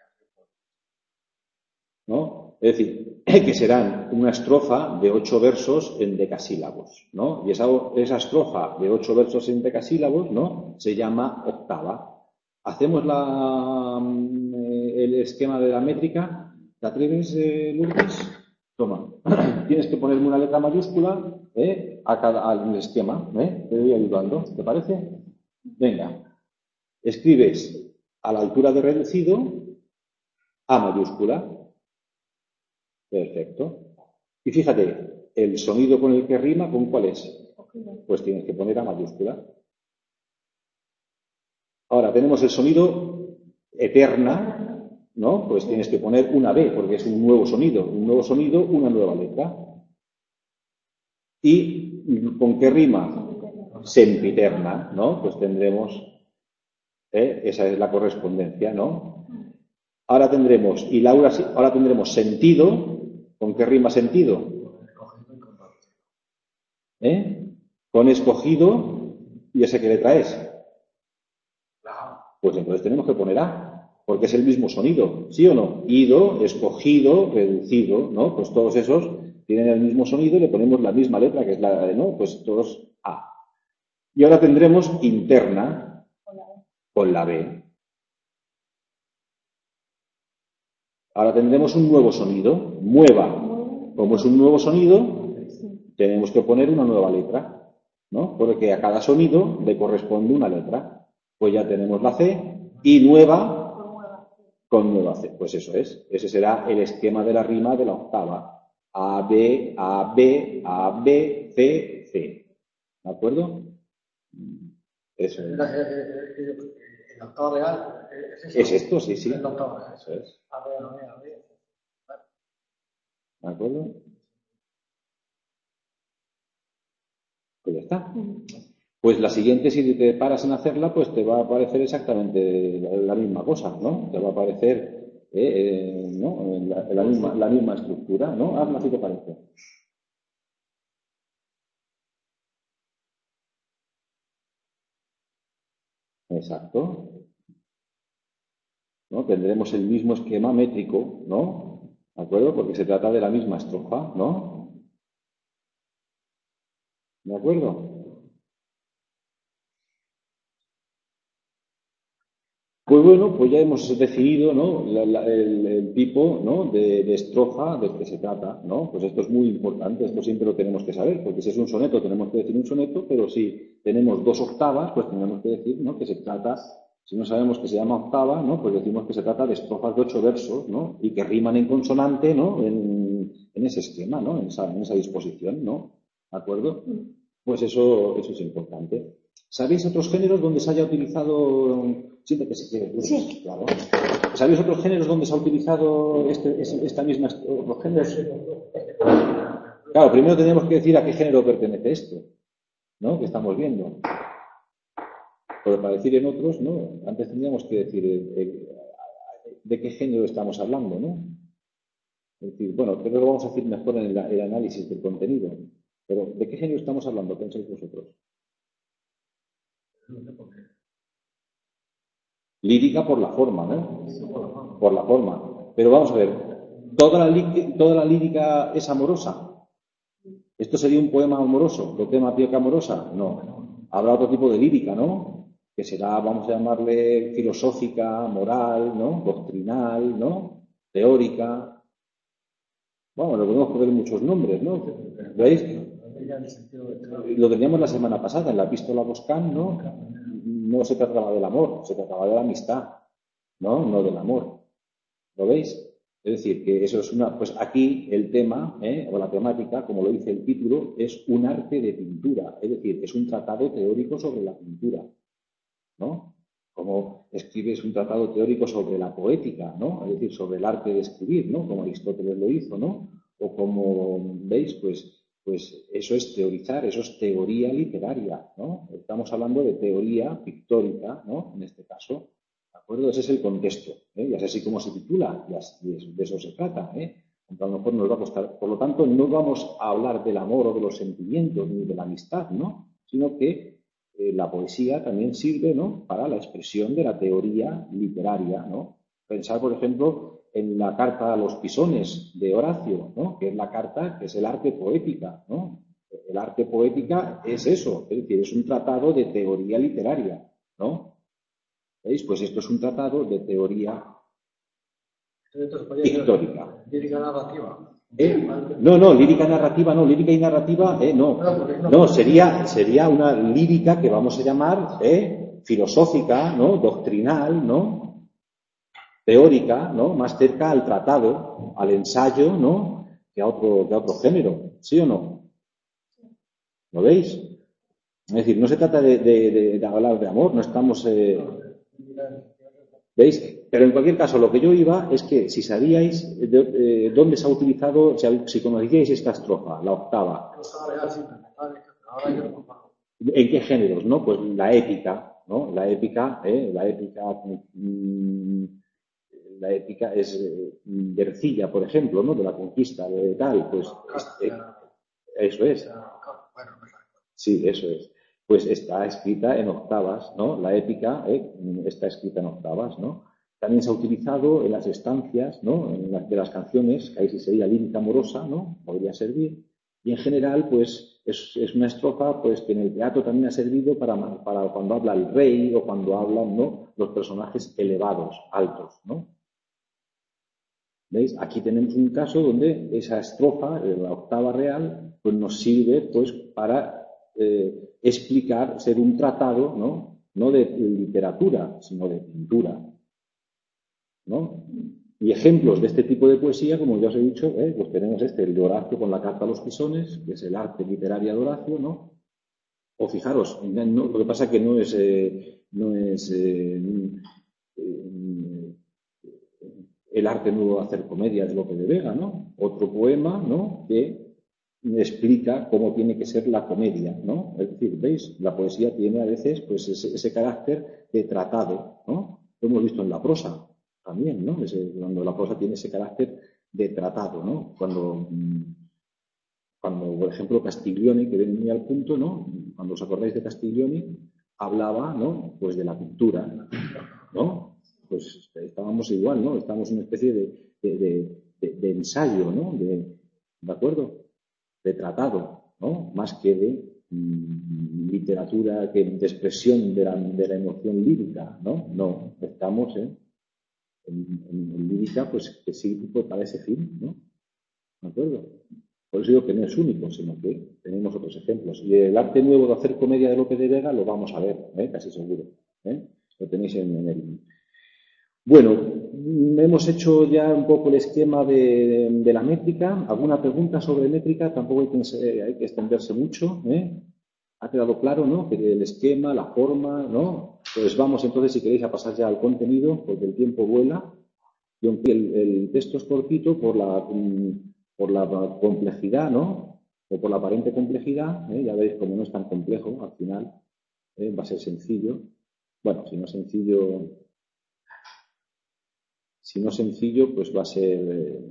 ¿No? Es decir, que serán una estrofa de ocho versos en decasílabos, ¿no? Y esa, esa estrofa de ocho versos en decasílabos, ¿no? Se llama octava. Hacemos la, el esquema de la métrica. ¿Te atreves, eh, Lourdes? Toma. Tienes que ponerme una letra mayúscula ¿eh? a cada, al esquema. ¿eh? Te voy ayudando. ¿Te parece? Venga. Escribes a la altura de reducido A mayúscula. Perfecto. Y fíjate, el sonido con el que rima, ¿con cuál es? pues tienes que poner A mayúscula. Ahora tenemos el sonido eterna, ¿no? Pues tienes que poner una B, porque es un nuevo sonido. Un nuevo sonido, una nueva letra. ¿Y con qué rima? Sempiterna, ¿no? Pues tendremos, ¿eh? Esa es la correspondencia, ¿no? Ahora tendremos, y Laura, ahora tendremos sentido. ¿Con qué rima sentido? ¿Eh? Con escogido, ¿y ese qué letra es? Pues entonces tenemos que poner A, porque es el mismo sonido, ¿sí o no? Ido, escogido, reducido, ¿no? Pues todos esos tienen el mismo sonido y le ponemos la misma letra, que es la, ¿no? Pues todos A. Y ahora tendremos interna con la B. Ahora tendremos un nuevo sonido, mueva. Como es un nuevo sonido, tenemos que poner una nueva letra, ¿no? Porque a cada sonido le corresponde una letra. Pues ya tenemos la C y nueva con nueva C. Pues eso es. Ese será el esquema de la rima de la octava. A, B, A, B, A, B, C, C. ¿De acuerdo? Eso es. El octavo real es eso. Es esto, sí, sí. El octavo real. Eso es. A, B, A, B, A, B. ¿De acuerdo? Pues ya está. Pues la siguiente, si te paras en hacerla, pues te va a aparecer exactamente la, la misma cosa, ¿no? Te va a aparecer, eh, eh, ¿no? La, la, misma, la misma estructura, ¿no? Hazla si te parece. Exacto. ¿No? Tendremos el mismo esquema métrico, ¿no? ¿De acuerdo? Porque se trata de la misma estrofa, ¿no? ¿De acuerdo? Pues bueno, pues ya hemos definido, ¿no? La, la, el, el tipo, ¿no? de, de estrofa del que se trata, ¿no? Pues esto es muy importante, esto siempre lo tenemos que saber, porque si es un soneto tenemos que decir un soneto, pero si tenemos dos octavas, pues tenemos que decir, ¿no? Que se trata, si no sabemos que se llama octava, ¿no? Pues decimos que se trata de estrofas de ocho versos, ¿no? Y que riman en consonante, ¿no? En, en ese esquema, ¿no? En esa, en esa disposición, ¿no? ¿De acuerdo? Pues eso, eso es importante. ¿Sabéis otros géneros donde se haya utilizado, siempre que se quiere, pues, sí, claro. ¿Sabéis otros géneros donde se ha utilizado este, esta misma, los géneros? Claro, primero tenemos que decir a qué género pertenece esto, ¿no? Que estamos viendo. Pero para decir en otros, ¿no? Antes tendríamos que decir eh, eh, de qué género estamos hablando, ¿no? Es decir, bueno, pero lo vamos a decir mejor en el, el análisis del contenido. Pero ¿de qué género estamos hablando? Pensáis vosotros. Lírica por la forma, ¿no? Por la forma. Pero vamos a ver, ¿toda la, toda la lírica es amorosa? ¿Esto sería un poema amoroso? ¿De tema pioca amorosa? No. Habrá otro tipo de lírica, ¿no? Que será, vamos a llamarle, filosófica, moral, ¿no? Doctrinal, ¿no? Teórica. Bueno, le podemos poner muchos nombres, ¿no? ¿Veis? Lo teníamos la semana pasada, en la epístola a Boscán, ¿no? No se trataba del amor, se trataba de la amistad, ¿no? No del amor. ¿Lo veis? Es decir, que eso es una... Pues aquí el tema, ¿eh? O la temática, como lo dice el título, es un arte de pintura. Es decir, es un tratado teórico sobre la pintura, ¿no? Como escribes un tratado teórico sobre la poética, ¿no? Es decir, sobre el arte de escribir, ¿no? Como Aristóteles lo hizo, ¿no? O como, ¿veis? Pues... Pues eso es teorizar, eso es teoría literaria, ¿no? Estamos hablando de teoría pictórica, ¿no? En este caso, ¿de acuerdo? Ese es el contexto, ¿eh? Y es así como se titula, y así, de eso se trata, ¿eh? Aunque a lo mejor nos va a costar. Por lo tanto, no vamos a hablar del amor o de los sentimientos ni de la amistad, ¿no? Sino que eh, la poesía también sirve, ¿no? Para la expresión de la teoría literaria, ¿no? Pensar, por ejemplo, en la carta a los pisones de Horacio, ¿no? Que es la carta, que es el arte poética, ¿no? El arte poética es eso, es decir, es un tratado de teoría literaria, ¿no? ¿Veis? Pues esto es un tratado de teoría pictórica. Lírica narrativa. ¿Eh? No, no, lírica narrativa no, lírica y narrativa, eh, no. No, sería, sería una lírica que vamos a llamar, eh, filosófica, ¿no? Doctrinal, ¿no? Teórica, ¿no? Más cerca al tratado, al ensayo, ¿no? Que a otro, que a otro género, ¿sí o no? ¿Lo veis? Es decir, no se trata de, de, de, de hablar de amor, no estamos... Eh, ¿Veis? Pero en cualquier caso, lo que yo iba es que si sabíais de, eh, dónde se ha utilizado, si, si conocíais esta estrofa, la octava. ¿En qué géneros, no? Pues la épica, ¿no? La épica, ¿eh? La épica... Mmm, la épica es eh, Vercilla, por ejemplo, ¿no? De la conquista, de tal, pues... Este, eso es. Sí, eso es. Pues está escrita en octavas, ¿no? La épica eh, está escrita en octavas, ¿no? También se ha utilizado en las estancias, ¿no? En las, de las canciones, que ahí sí sería lírica amorosa, ¿no? Podría servir. Y en general, pues, es, es una estrofa, pues, que en el teatro también ha servido para, para cuando habla el rey o cuando hablan, ¿no? Los personajes elevados, altos, ¿no? ¿Veis? Aquí tenemos un caso donde esa estrofa, la octava real, pues nos sirve, pues, para Eh, explicar, ser un tratado, ¿no? No de literatura, sino de pintura, ¿no? Y ejemplos de este tipo de poesía, como ya os he dicho, ¿eh? Pues tenemos este, el de Horacio con la carta a los Pisones, que es el arte literaria de Horacio, ¿no? O fijaros, no, lo que pasa que no es, eh, no es eh, eh, el arte nuevo de hacer comedia de Lope de Vega, ¿no? Otro poema, ¿no? Que explica cómo tiene que ser la comedia, ¿no? Es decir, ¿veis? La poesía tiene a veces pues ese, ese carácter de tratado, ¿no? Lo hemos visto en la prosa también, ¿no? Ese, cuando la prosa tiene ese carácter de tratado, ¿no? Cuando, cuando por ejemplo, Castiglione, que viene muy al punto, ¿no? Cuando os acordáis de Castiglione, hablaba, ¿no? Pues de la pintura, ¿no? Pues estábamos igual, ¿no? Estábamos en una especie de, de, de, de, de ensayo, ¿no? De, ¿de acuerdo? De tratado, ¿no? Más que de mmm, literatura, que de expresión de la, de la emoción lírica, ¿no? No, estamos ¿eh? en, en, en lírica, pues que sí, pues, para ese fin, ¿no? ¿De acuerdo? Por eso digo que no es único, sino que tenemos otros ejemplos. Y el arte nuevo de hacer comedia de Lope de Vega lo vamos a ver, ¿eh? Casi seguro, ¿eh? Lo tenéis en, en el... Bueno, hemos hecho ya un poco el esquema de, de la métrica. ¿Alguna pregunta sobre métrica? Tampoco hay que, hay que extenderse mucho, ¿eh? ¿Ha quedado claro, no? Que el esquema, la forma, ¿no? Pues vamos entonces, si queréis, a pasar ya al contenido, porque el tiempo vuela. Y aunque el, el texto es cortito por la, por la complejidad, ¿no? O por la aparente complejidad, ¿eh? Ya veis, como no es tan complejo, al final ¿eh? Va a ser sencillo. Bueno, si no es sencillo... Si no sencillo, pues va a ser... Eh...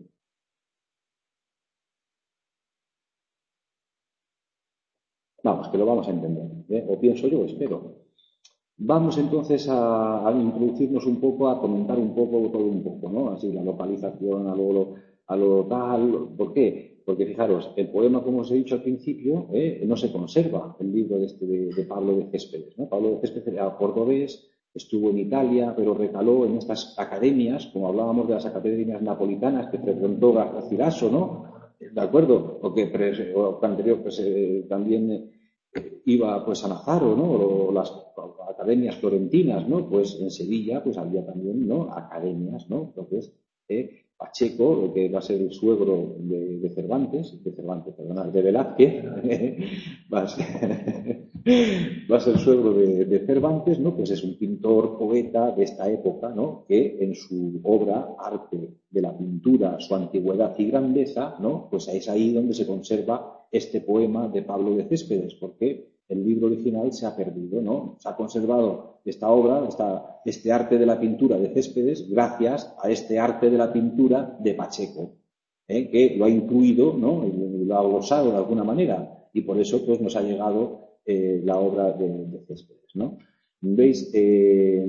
Vamos, que lo vamos a entender. ¿eh? O pienso yo, espero. Vamos entonces a, a introducirnos un poco, a comentar un poco, todo un poco, ¿no? Así, la localización, a lo, a lo tal... ¿Por qué? Porque fijaros, el poema, como os he dicho al principio, ¿eh? no se conserva, el libro de, este, de, de Pablo de Céspedes, ¿no? Pablo de Céspedes era cordobés, estuvo en Italia, pero recaló en estas academias, como hablábamos de las academias napolitanas que frecuentó Garcilaso, ¿no? ¿De acuerdo? O que, o que anterior pues, eh, también eh, iba pues a Nazaro, ¿no? O las academias florentinas, ¿no? Pues en Sevilla pues había también, ¿no? Academias, ¿no? Entonces, eh, Pacheco, que va a ser el suegro de, de Cervantes, de Cervantes, perdón, de Velázquez, va a ser, va a ser el suegro de, de Cervantes, ¿no? Pues es un pintor, poeta de esta época, ¿no? Que en su obra, Arte de la Pintura, su antigüedad y grandeza, ¿no? Pues es ahí donde se conserva este poema de Pablo de Céspedes, porque el libro original se ha perdido, ¿no? Se ha conservado esta obra, esta, este arte de la pintura de Céspedes, gracias a este arte de la pintura de Pacheco, ¿eh? Que lo ha incluido, ¿no? Y lo ha glosado de alguna manera, y por eso pues nos ha llegado eh, la obra de, de Céspedes, ¿no? ¿Veis? Eh,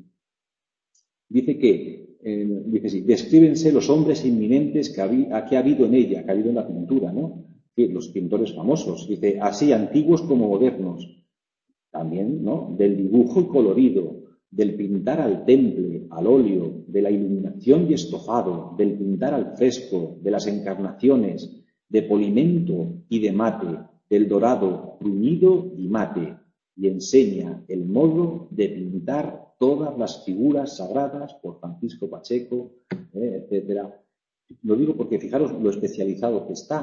dice que, eh, dice sí, descríbense los hombres inminentes que, habí, que ha habido en ella, que ha habido en la pintura, ¿no? Los pintores famosos, dice, así antiguos como modernos, también, ¿no? Del dibujo y colorido, del pintar al temple, al óleo, de la iluminación y estofado, del pintar al fresco, de las encarnaciones, de polimento y de mate, del dorado, bruñido y mate, y enseña el modo de pintar todas las figuras sagradas por Francisco Pacheco, eh, etcétera. Lo digo porque fijaros lo especializado que está.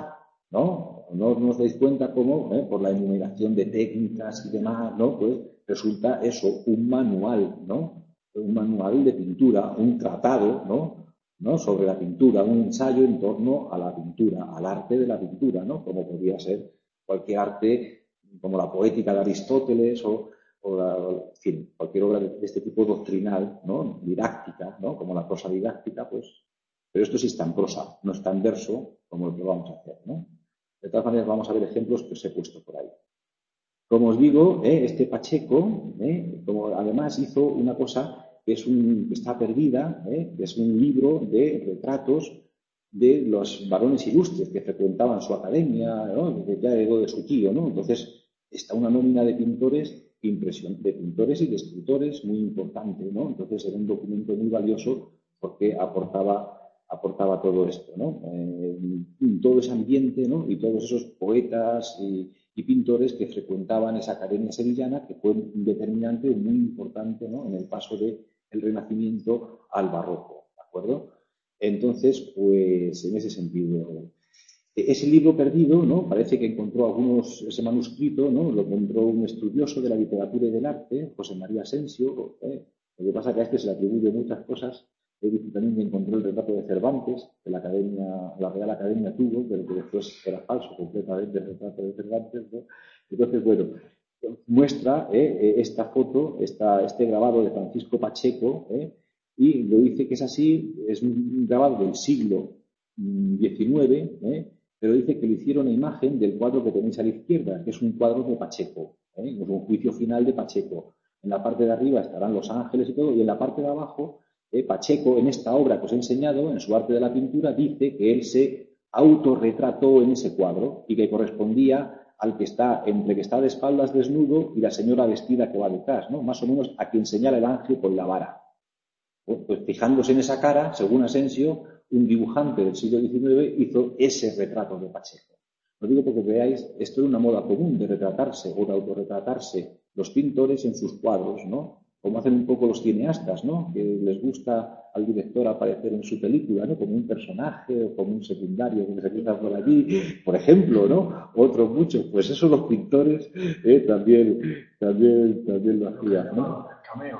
¿no? No os dais cuenta cómo, ¿eh? por la enumeración de técnicas y demás, ¿no? Pues resulta eso, un manual, ¿no? Un manual de pintura, un tratado, ¿no? ¿no? Sobre la pintura, un ensayo en torno a la pintura, al arte de la pintura, ¿no? Como podría ser cualquier arte, como la poética de Aristóteles o, o la, en fin, cualquier obra de, de este tipo doctrinal, ¿no? Didáctica, ¿no? Como la prosa didáctica, pues. Pero esto sí está en prosa, no está en verso, como lo que vamos a hacer, ¿no? De todas maneras, vamos a ver ejemplos que os he puesto por ahí. Como os digo, ¿eh? este Pacheco, ¿eh? como además hizo una cosa que, es un, que está perdida, ¿eh? que es un libro de retratos de los varones ilustres que frecuentaban su academia, ¿no? que ya heredó de su tío, ¿no? Entonces, está una nómina de pintores, impresión, de pintores y de escritores muy importante, ¿no? Entonces, era un documento muy valioso porque aportaba aportaba todo esto, ¿no? Eh, todo ese ambiente, ¿no? Y todos esos poetas y, y pintores que frecuentaban esa academia sevillana, que fue un determinante muy importante, ¿no? En el paso del Renacimiento al Barroco, ¿de acuerdo? Entonces, pues, en ese sentido, ese libro perdido, ¿no? Parece que encontró algunos, ese manuscrito, ¿no? Lo encontró un estudioso de la literatura y del arte, José María Asensio, ¿eh? Lo que pasa es que a este se le atribuye muchas cosas. He visto también que encontró el retrato de Cervantes, que la, academia, la Real Academia tuvo, pero que después era falso completamente el retrato de Cervantes, ¿no? Entonces, bueno, muestra eh, esta foto, esta, este grabado de Francisco Pacheco, eh, y lo dice que es así, es un grabado del siglo diecinueve, eh, pero dice que lo hicieron a imagen del cuadro que tenéis a la izquierda, que es un cuadro de Pacheco, eh, es un juicio final de Pacheco. En la parte de arriba estarán los ángeles y todo, y en la parte de abajo Eh, Pacheco, en esta obra que os he enseñado, en su arte de la pintura, dice que él se autorretrató en ese cuadro y que correspondía al que está, entre que está de espaldas desnudo y la señora vestida que va detrás, ¿no? Más o menos a quien señala el ángel con la vara. Pues, pues fijándose en esa cara, según Asensio, un dibujante del siglo diecinueve hizo ese retrato de Pacheco. Lo digo porque veáis, esto es una moda común de retratarse o de autorretratarse los pintores en sus cuadros, ¿no? Como hacen un poco los cineastas, ¿no? Que les gusta al director aparecer en su película, ¿no? Como un personaje o como un secundario que se cruza por allí, por ejemplo, ¿no? Otros muchos, pues eso los pintores eh, también, también, también lo hacían, ¿no?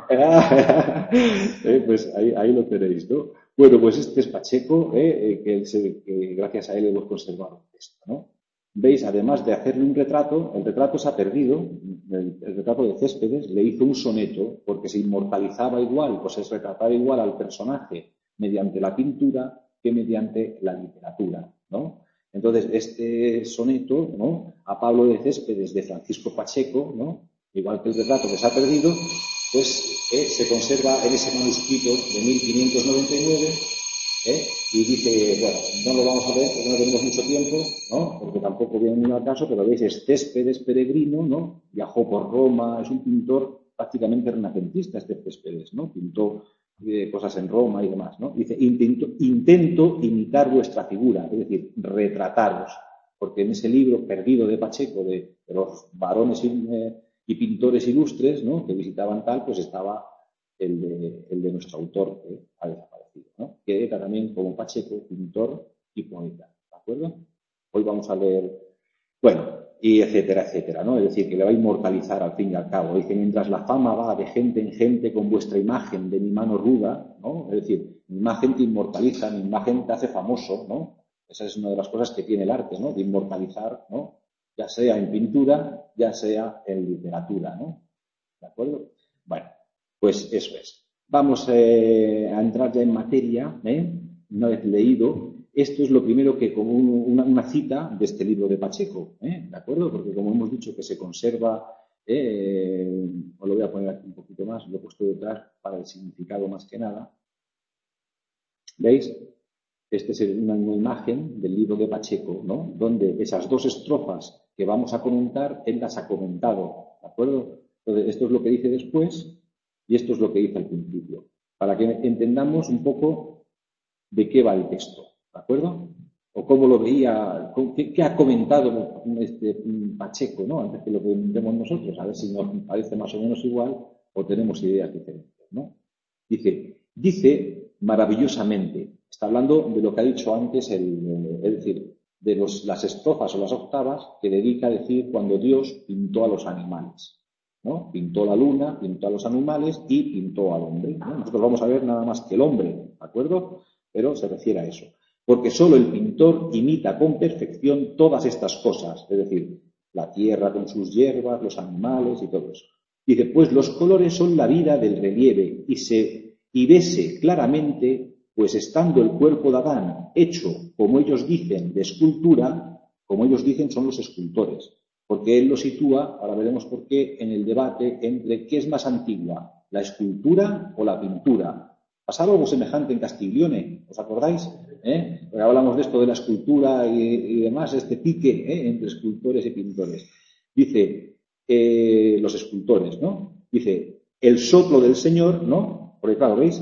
eh, pues ahí, ahí lo tenéis, ¿no? Bueno, pues este es Pacheco, eh, que, se, que gracias a él hemos conservado esto, ¿no? Veis, además de hacerle un retrato, el retrato se ha perdido, el, el retrato de Céspedes le hizo un soneto, porque se inmortalizaba igual, pues se retrataba igual al personaje mediante la pintura que mediante la literatura, ¿no? Entonces, este soneto, ¿no? A Pablo de Céspedes de Francisco Pacheco, ¿no? Igual que el retrato que se ha perdido, pues eh, se conserva en ese manuscrito de mil quinientos noventa y nueve, ¿eh? Y dice, bueno, no lo vamos a ver porque no tenemos mucho tiempo, ¿no? Porque tampoco viene ni al caso, pero veis, es Céspedes peregrino, ¿no? Viajó por Roma, es un pintor prácticamente renacentista este Céspedes, ¿no? Pintó eh, cosas en Roma y demás, ¿no? Dice, intento, intento imitar vuestra figura, es decir, retrataros, porque en ese libro perdido de Pacheco, de, de los varones y, eh, y pintores ilustres, ¿no? Que visitaban tal, pues estaba el de, el de nuestro autor que ha desaparecido, ¿no? Que era también como Pacheco, pintor y poeta, ¿de acuerdo? Hoy vamos a leer, bueno, y etcétera, etcétera, ¿no? Es decir, que le va a inmortalizar al fin y al cabo. Dice, mientras la fama va de gente en gente con vuestra imagen de mi mano ruda, ¿no? Es decir, mi imagen te inmortaliza, mi imagen te hace famoso, ¿no? Esa es una de las cosas que tiene el arte, ¿no? De inmortalizar, ¿no? Ya sea en pintura, ya sea en literatura, ¿no? ¿De acuerdo? Bueno, pues eso es. Vamos eh, a entrar ya en materia, ¿eh? Una vez leído, esto es lo primero que, como un, una, una cita de este libro de Pacheco, ¿eh? ¿De acuerdo? Porque como hemos dicho que se conserva, eh, os lo voy a poner aquí un poquito más, lo he puesto detrás para el significado más que nada. ¿Veis? Esta es una, una imagen del libro de Pacheco, ¿no? Donde esas dos estrofas que vamos a comentar, él las ha comentado, ¿de acuerdo? Entonces, esto es lo que dice después y esto es lo que dice al principio, para que entendamos un poco de qué va el texto, ¿de acuerdo? O cómo lo veía, qué, qué ha comentado este Pacheco, ¿no? Antes que lo comentemos nosotros, a ver si nos parece más o menos igual o tenemos ideas diferentes, ¿no? Dice, dice maravillosamente, está hablando de lo que ha dicho antes, el, es decir, de los, las estrofas o las octavas que dedica a decir cuando Dios pintó a los animales, ¿no? Pintó la luna, pintó a los animales y pintó al hombre, ¿no? Nosotros vamos a ver nada más que el hombre, ¿de acuerdo? Pero se refiere a eso. Porque solo el pintor imita con perfección todas estas cosas, es decir, la tierra con sus hierbas, los animales y todo eso. Dice, pues los colores son la vida del relieve y se y vese claramente, pues estando el cuerpo de Adán hecho, como ellos dicen, de escultura, como ellos dicen son los escultores, porque él lo sitúa, ahora veremos por qué, en el debate entre qué es más antigua, la escultura o la pintura. Pasaba algo semejante en Castiglione, ¿os acordáis? ¿Eh? Porque hablamos de esto de la escultura y, y demás, este pique ¿eh? entre escultores y pintores. Dice, eh, los escultores, ¿no? Dice, el soplo del Señor, ¿no? Porque claro, ¿veis?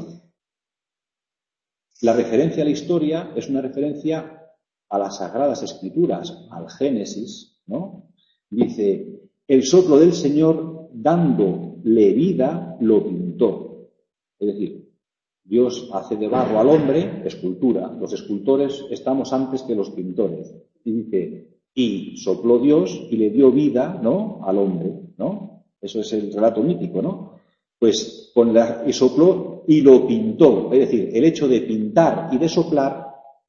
La referencia a la historia es una referencia a las Sagradas Escrituras, al Génesis, ¿no? Dice, el soplo del Señor dándole vida lo pintó. Es decir, Dios hace de barro al hombre, escultura. Los escultores estamos antes que los pintores. Y dice, y sopló Dios y le dio vida, ¿no? Al hombre, ¿no? Eso es el relato mítico, ¿no? Pues con la, y sopló y lo pintó. Es decir, el hecho de pintar y de soplar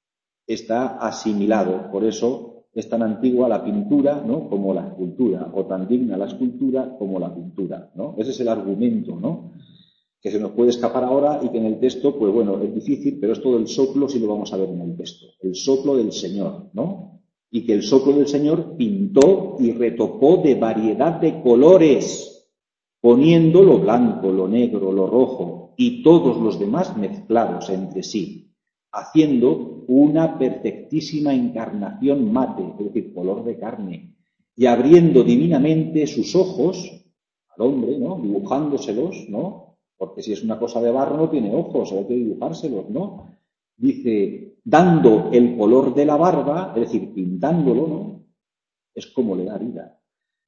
está asimilado. Por eso es tan antigua la pintura, ¿no? Como la escultura, o tan digna la escultura como la pintura, ¿no? Ese es el argumento, ¿no? Que se nos puede escapar ahora y que en el texto, pues bueno, es difícil, pero esto del soplo sí lo vamos a ver en el texto. El soplo del Señor, ¿no? Y que el soplo del Señor pintó y retocó de variedad de colores, poniendo lo blanco, lo negro, lo rojo y todos los demás mezclados entre sí, haciendo una perfectísima encarnación mate, es decir, color de carne, y abriendo divinamente sus ojos al hombre, ¿no? Dibujándoselos, ¿no? Porque si es una cosa de barro no tiene ojos, hay que dibujárselos, ¿no? Dice, dando el color de la barba, es decir, pintándolo, ¿no? Es como le da vida.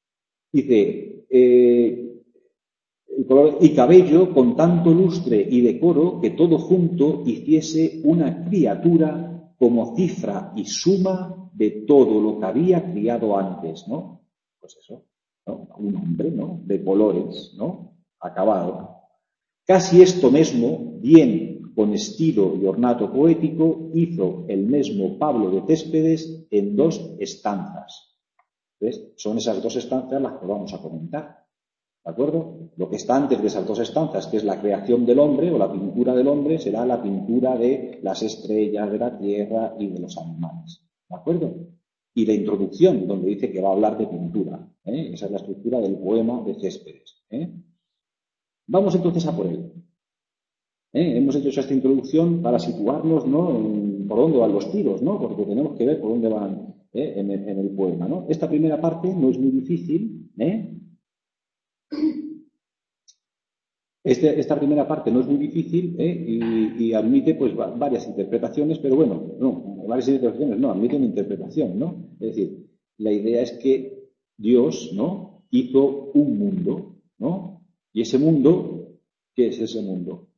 Dice, eh, el color, y cabello con tanto lustre y decoro que todo junto hiciese una criatura como cifra y suma de todo lo que había criado antes, ¿no? Pues eso, ¿no? Un hombre, ¿no? De colores, ¿no? Acabado. Casi esto mismo, bien con estilo y ornato poético, hizo el mismo Pablo de Céspedes en dos estanzas. ¿Ves? Son esas dos estancias las que vamos a comentar. ¿De acuerdo? Lo que está antes de esas dos estancias, que es la creación del hombre o la pintura del hombre, será la pintura de las estrellas, de la tierra y de los animales. ¿De acuerdo? Y la introducción, donde dice que va a hablar de pintura. ¿eh? Esa es la estructura del poema de Céspedes. ¿eh? Vamos entonces a por él. ¿Eh? Hemos hecho esta introducción para situarnos, ¿no? En, por dónde van los tiros, ¿no? Porque tenemos que ver por dónde van ¿eh? en, el, en el poema, ¿no? Esta primera parte no es muy difícil, ¿eh? Este, esta primera parte no es muy difícil ¿eh? y, y admite pues varias interpretaciones, pero bueno, no, varias interpretaciones no, admite una interpretación, ¿no? Es decir, la idea es que Dios, ¿no? Hizo un mundo, ¿no? Y ese mundo, ¿qué es ese mundo?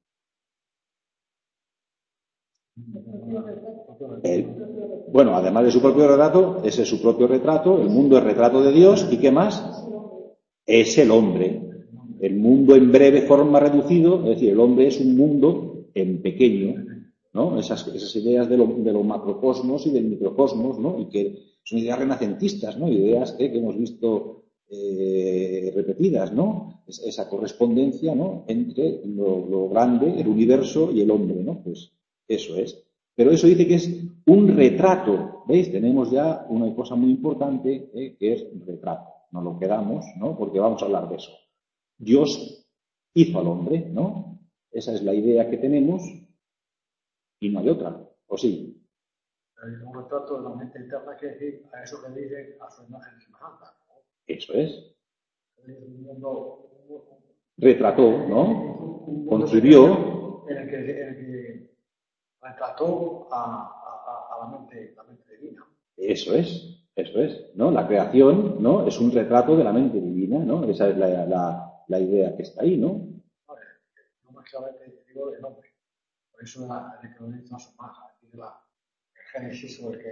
El, bueno, además de su propio retrato, ese es su propio retrato, el mundo es retrato de Dios, ¿y qué más? Es el hombre. El mundo en breve forma reducido, es decir, el hombre es un mundo en pequeño, ¿no? Esas, esas ideas de lo, de lo macrocosmos y del microcosmos, ¿no? Y que son ideas renacentistas, ¿no? Ideas que, que hemos visto eh, repetidas, ¿no? Es, esa correspondencia, ¿no? Entre lo, lo grande, el universo y el hombre, ¿no? Pues eso es. Pero eso dice que es un retrato, ¿veis? Tenemos ya una cosa muy importante, ¿eh? Que es un retrato. Nos lo quedamos, ¿no? Porque vamos a hablar de eso. Dios hizo al hombre, ¿no? Esa es la idea que tenemos y no hay otra, ¿o sí? Un retrato de la mente interna quiere decir a eso que dice a su imagen y semejanza, ¿no? Eso es. Un mundo, retrató, ¿no? Concibió. En el que, en el que retrató a, a, a la, mente, la mente divina. Eso es, eso es, ¿no? La creación, ¿no? Es un retrato de la mente divina, ¿no? Esa es la, la, la idea que está ahí, ¿no? Vale, no más claramente digo el hombre. Por eso la, el que lo dice a su maja, la, el Génesis sobre el que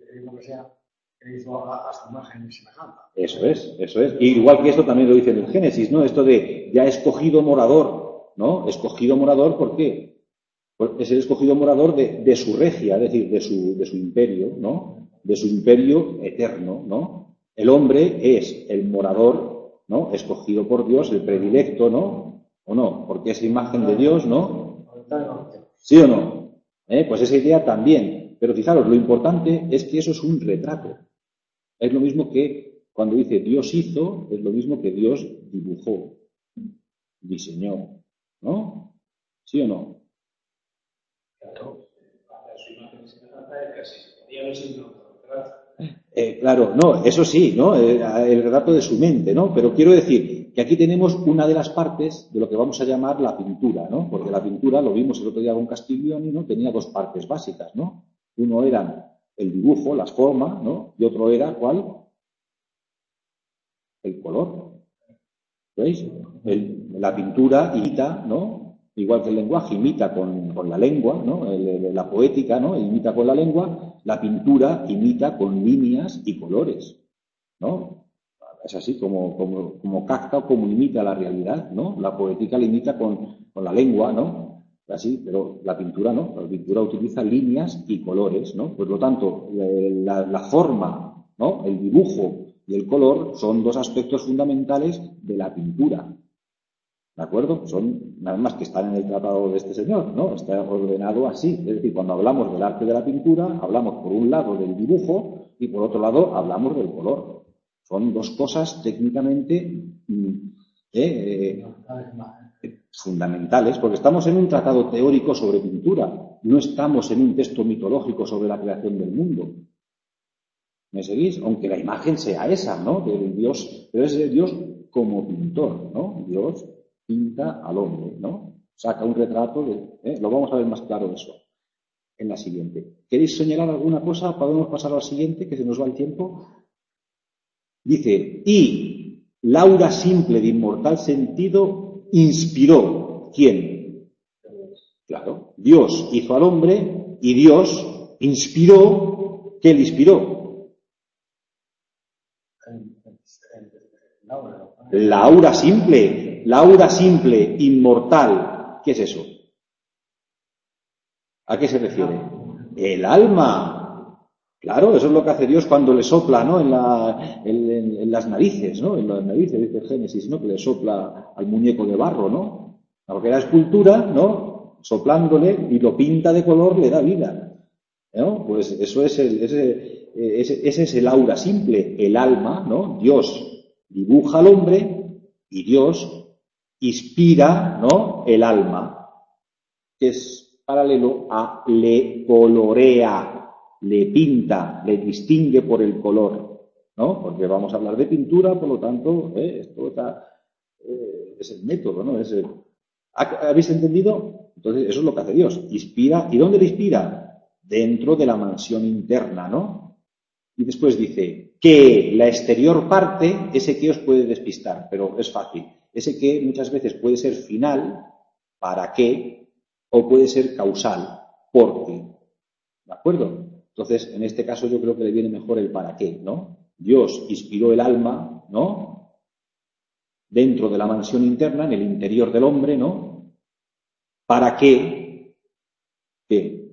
que lo que sea, que hizo a, a su imagen y semejanza. Eso es, eso es. Y igual que esto también lo dice en el Génesis, ¿no? Esto de ya escogido morador, ¿no? Escogido morador, ¿por qué? Pues es el escogido morador de, de su regia, es decir, de su, de su imperio, ¿no? De su imperio eterno, ¿no? El hombre es el morador, ¿no? Escogido por Dios, el predilecto, ¿no? ¿O no? Porque es imagen de Dios, ¿no? ¿Sí o no? ¿Eh? Pues esa idea también. Pero fijaros, lo importante es que eso es un retrato. Es lo mismo que cuando dice Dios hizo, es lo mismo que Dios dibujó, diseñó, ¿no? ¿Sí o no? Claro, para su imagen y semejanza es casi se podía haber sido un retrato. Eh, claro, no, eso sí, ¿no? El, el retrato de su mente, ¿no? Pero quiero decir que aquí tenemos una de las partes de lo que vamos a llamar la pintura, ¿no? Porque la pintura, lo vimos el otro día con Castiglioni, ¿no? Tenía dos partes básicas, ¿no? Uno era el dibujo, las formas, ¿no? Y otro era, ¿cuál? El color. ¿Veis? El, la pintura imita, ¿no? Igual que el lenguaje imita con, con la lengua, ¿no? El, el, la poética, ¿no? Imita con la lengua, la pintura imita con líneas y colores, ¿no? Es así como, como, como capta o como imita la realidad, ¿no? La poética la imita con, con la lengua, ¿no? Así, pero la pintura no, la pintura utiliza líneas y colores, ¿no? Por lo tanto, la, la forma, ¿no? El dibujo y el color son dos aspectos fundamentales de la pintura. ¿De acuerdo? Son nada más que están en el tratado de este señor, ¿no? Está ordenado así. Es decir, cuando hablamos del arte de la pintura, hablamos por un lado del dibujo y por otro lado hablamos del color. Son dos cosas técnicamente eh, eh, fundamentales, porque estamos en un tratado teórico sobre pintura, no estamos en un texto mitológico sobre la creación del mundo. ¿Me seguís? Aunque la imagen sea esa, ¿no? Del Dios, pero es el Dios como pintor, ¿no? Dios pinta al hombre, ¿no? Saca un retrato, de, ¿eh? Lo vamos a ver más claro eso en la siguiente. ¿Queréis señalar alguna cosa? ¿Podemos pasar a la siguiente, que se nos va el tiempo? Dice, y Laura simple de inmortal sentido inspiró. ¿Quién? Claro, Dios hizo al hombre y Dios inspiró. ¿Qué le inspiró? La aura simple, la aura simple, inmortal. ¿Qué es eso? ¿A qué se refiere? El alma. Claro, eso es lo que hace Dios cuando le sopla, ¿no? En, la, en, en, en las narices, ¿no? En las narices, dice el Génesis, ¿no? Que le sopla al muñeco de barro, ¿no? Porque la escultura, ¿no? Soplándole y lo pinta de color, le da vida, ¿no? Pues eso es el, ese, ese, ese es el aura simple, el alma, ¿no? Dios dibuja al hombre y Dios inspira, ¿no? El alma, que es paralelo a le colorea, le pinta, le distingue por el color, ¿no? Porque vamos a hablar de pintura, por lo tanto, ¿eh? Esto está, eh, es el método, ¿no? Es el, ¿habéis entendido? Entonces, eso es lo que hace Dios, inspira. ¿Y dónde le inspira? Dentro de la mansión interna, ¿no? Y después dice que la exterior parte, ese que os puede despistar, pero es fácil. Ese que muchas veces puede ser final, ¿para qué? O puede ser causal, ¿por qué? ¿De acuerdo? Entonces, en este caso yo creo que le viene mejor el para qué, ¿no? Dios inspiró el alma, ¿no? Dentro de la mansión interna, en el interior del hombre, ¿no? ¿Para qué? ¿Qué?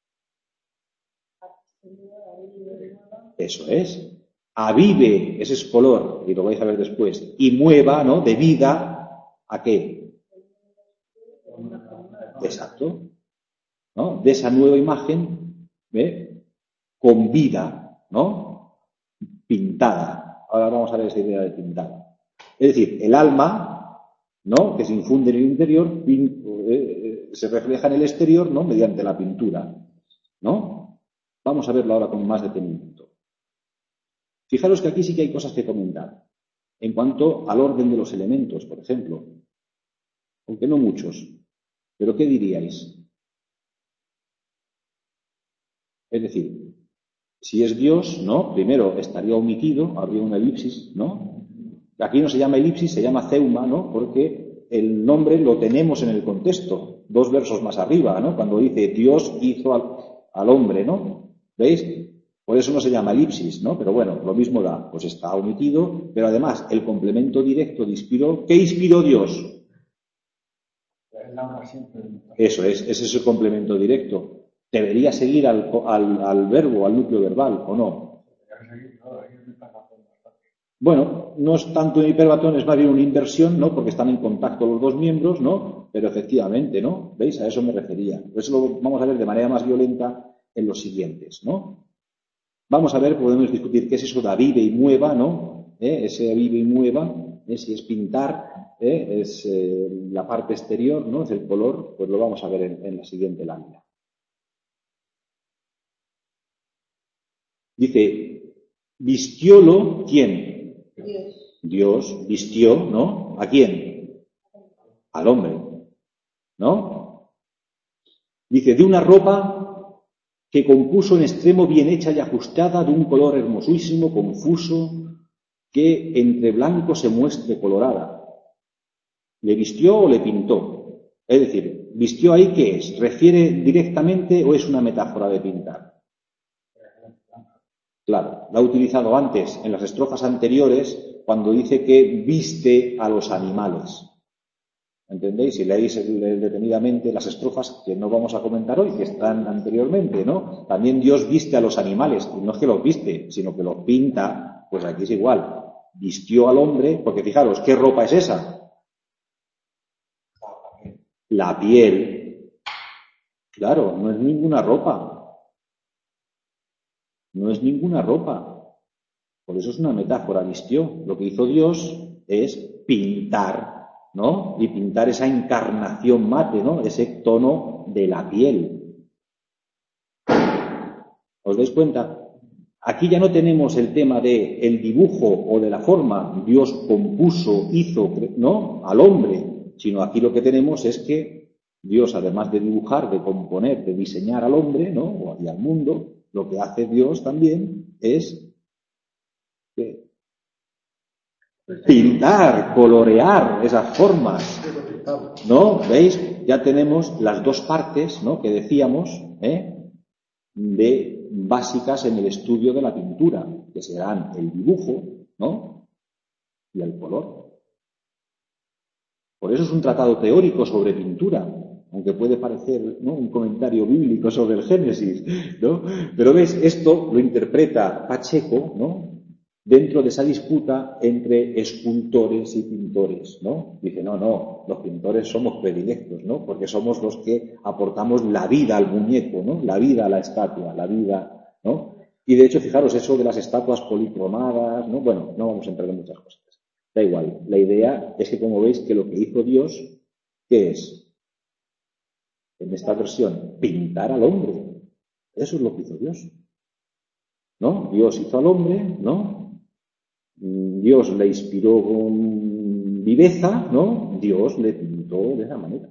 Eso es. Avive, ese es color, y lo vais a ver después, y mueva, ¿no? De vida, ¿a qué? Exacto. ¿No? De esa nueva imagen, ¿ve? Con vida, ¿no? Pintada. Ahora vamos a ver esa idea de pintada. Es decir, el alma, ¿no? Que se infunde en el interior, pin, eh, se refleja en el exterior, ¿no? Mediante la pintura, ¿no? Vamos a verlo ahora con más detenimiento. Fijaros que aquí sí que hay cosas que comentar. En cuanto al orden de los elementos, por ejemplo. Aunque no muchos. ¿Pero qué diríais? Es decir, si es Dios, ¿no? Primero estaría omitido, habría una elipsis, ¿no? Aquí no se llama elipsis, se llama ceuma, ¿no? Porque el nombre lo tenemos en el contexto, dos versos más arriba, ¿no? Cuando dice Dios hizo al, al hombre, ¿no? ¿Veis? Por eso no se llama elipsis, ¿no? Pero bueno, lo mismo da. Pues está omitido, pero además el complemento directo de inspiró. ¿Qué inspiró Dios? Eso es, ese es el complemento directo. ¿Debería seguir al, al, al verbo, al núcleo verbal, o no? Bueno, no es tanto un hiperbatón, es más bien una inversión, ¿no? Porque están en contacto los dos miembros, ¿no? Pero efectivamente, ¿no? ¿Veis? A eso me refería. Por eso lo vamos a ver de manera más violenta en los siguientes, ¿no? Vamos a ver, podemos discutir qué es eso de avive y mueva, ¿no? ¿Eh? Ese avive y mueva, ¿eh? Si es pintar, ¿eh? Es eh, la parte exterior, ¿no? Es el color, pues lo vamos a ver en, en la siguiente lámina. Dice, vistiólo, ¿quién? Dios. Dios vistió, ¿no? ¿A quién? Al hombre, ¿no? Dice, de una ropa que compuso en extremo bien hecha y ajustada, de un color hermosísimo, confuso, que entre blanco se muestre colorada. ¿Le vistió o le pintó? Es decir, ¿vistió ahí qué es? ¿Refiere directamente o es una metáfora de pintar? Claro, la ha utilizado antes, en las estrofas anteriores, cuando dice que viste a los animales. ¿Entendéis? Si leéis detenidamente las estrofas que no vamos a comentar hoy, que están anteriormente, ¿no? También Dios viste a los animales, y no es que los viste, sino que los pinta, pues aquí es igual. Vistió al hombre, porque fijaros, ¿qué ropa es esa? La piel. Claro, no es ninguna ropa. No es ninguna ropa. Por eso es una metáfora, vistió. Lo que hizo Dios es pintar, ¿no? Y pintar esa encarnación mate, ¿no? Ese tono de la piel. ¿Os dais cuenta? Aquí ya no tenemos el tema de el dibujo o de la forma. Dios compuso, hizo, ¿no? Al hombre. Sino aquí lo que tenemos es que Dios, además de dibujar, de componer, de diseñar al hombre, ¿no? Y al mundo, lo que hace Dios también es pintar, colorear esas formas, ¿no? ¿Veis? Ya tenemos las dos partes, ¿no? Que decíamos, ¿eh? De básicas en el estudio de la pintura, que serán el dibujo, ¿no? Y el color. Por eso es un tratado teórico sobre pintura, aunque puede parecer, ¿no? Un comentario bíblico sobre el Génesis, ¿no? Pero ves, esto lo interpreta Pacheco, ¿no? Dentro de esa disputa entre escultores y pintores, ¿no? Dice, no, no, los pintores somos predilectos, ¿no? Porque somos los que aportamos la vida al muñeco, ¿no? La vida a la estatua, la vida, ¿no? Y de hecho, fijaros, eso de las estatuas policromadas, ¿no? Bueno, no vamos a entrar en muchas cosas. Da igual. La idea es que, como veis, que lo que hizo Dios, ¿qué es? En esta versión, pintar al hombre. Eso es lo que hizo Dios, ¿no? Dios hizo al hombre, ¿no? Dios le inspiró con viveza, ¿no? Dios le pintó de esa manera.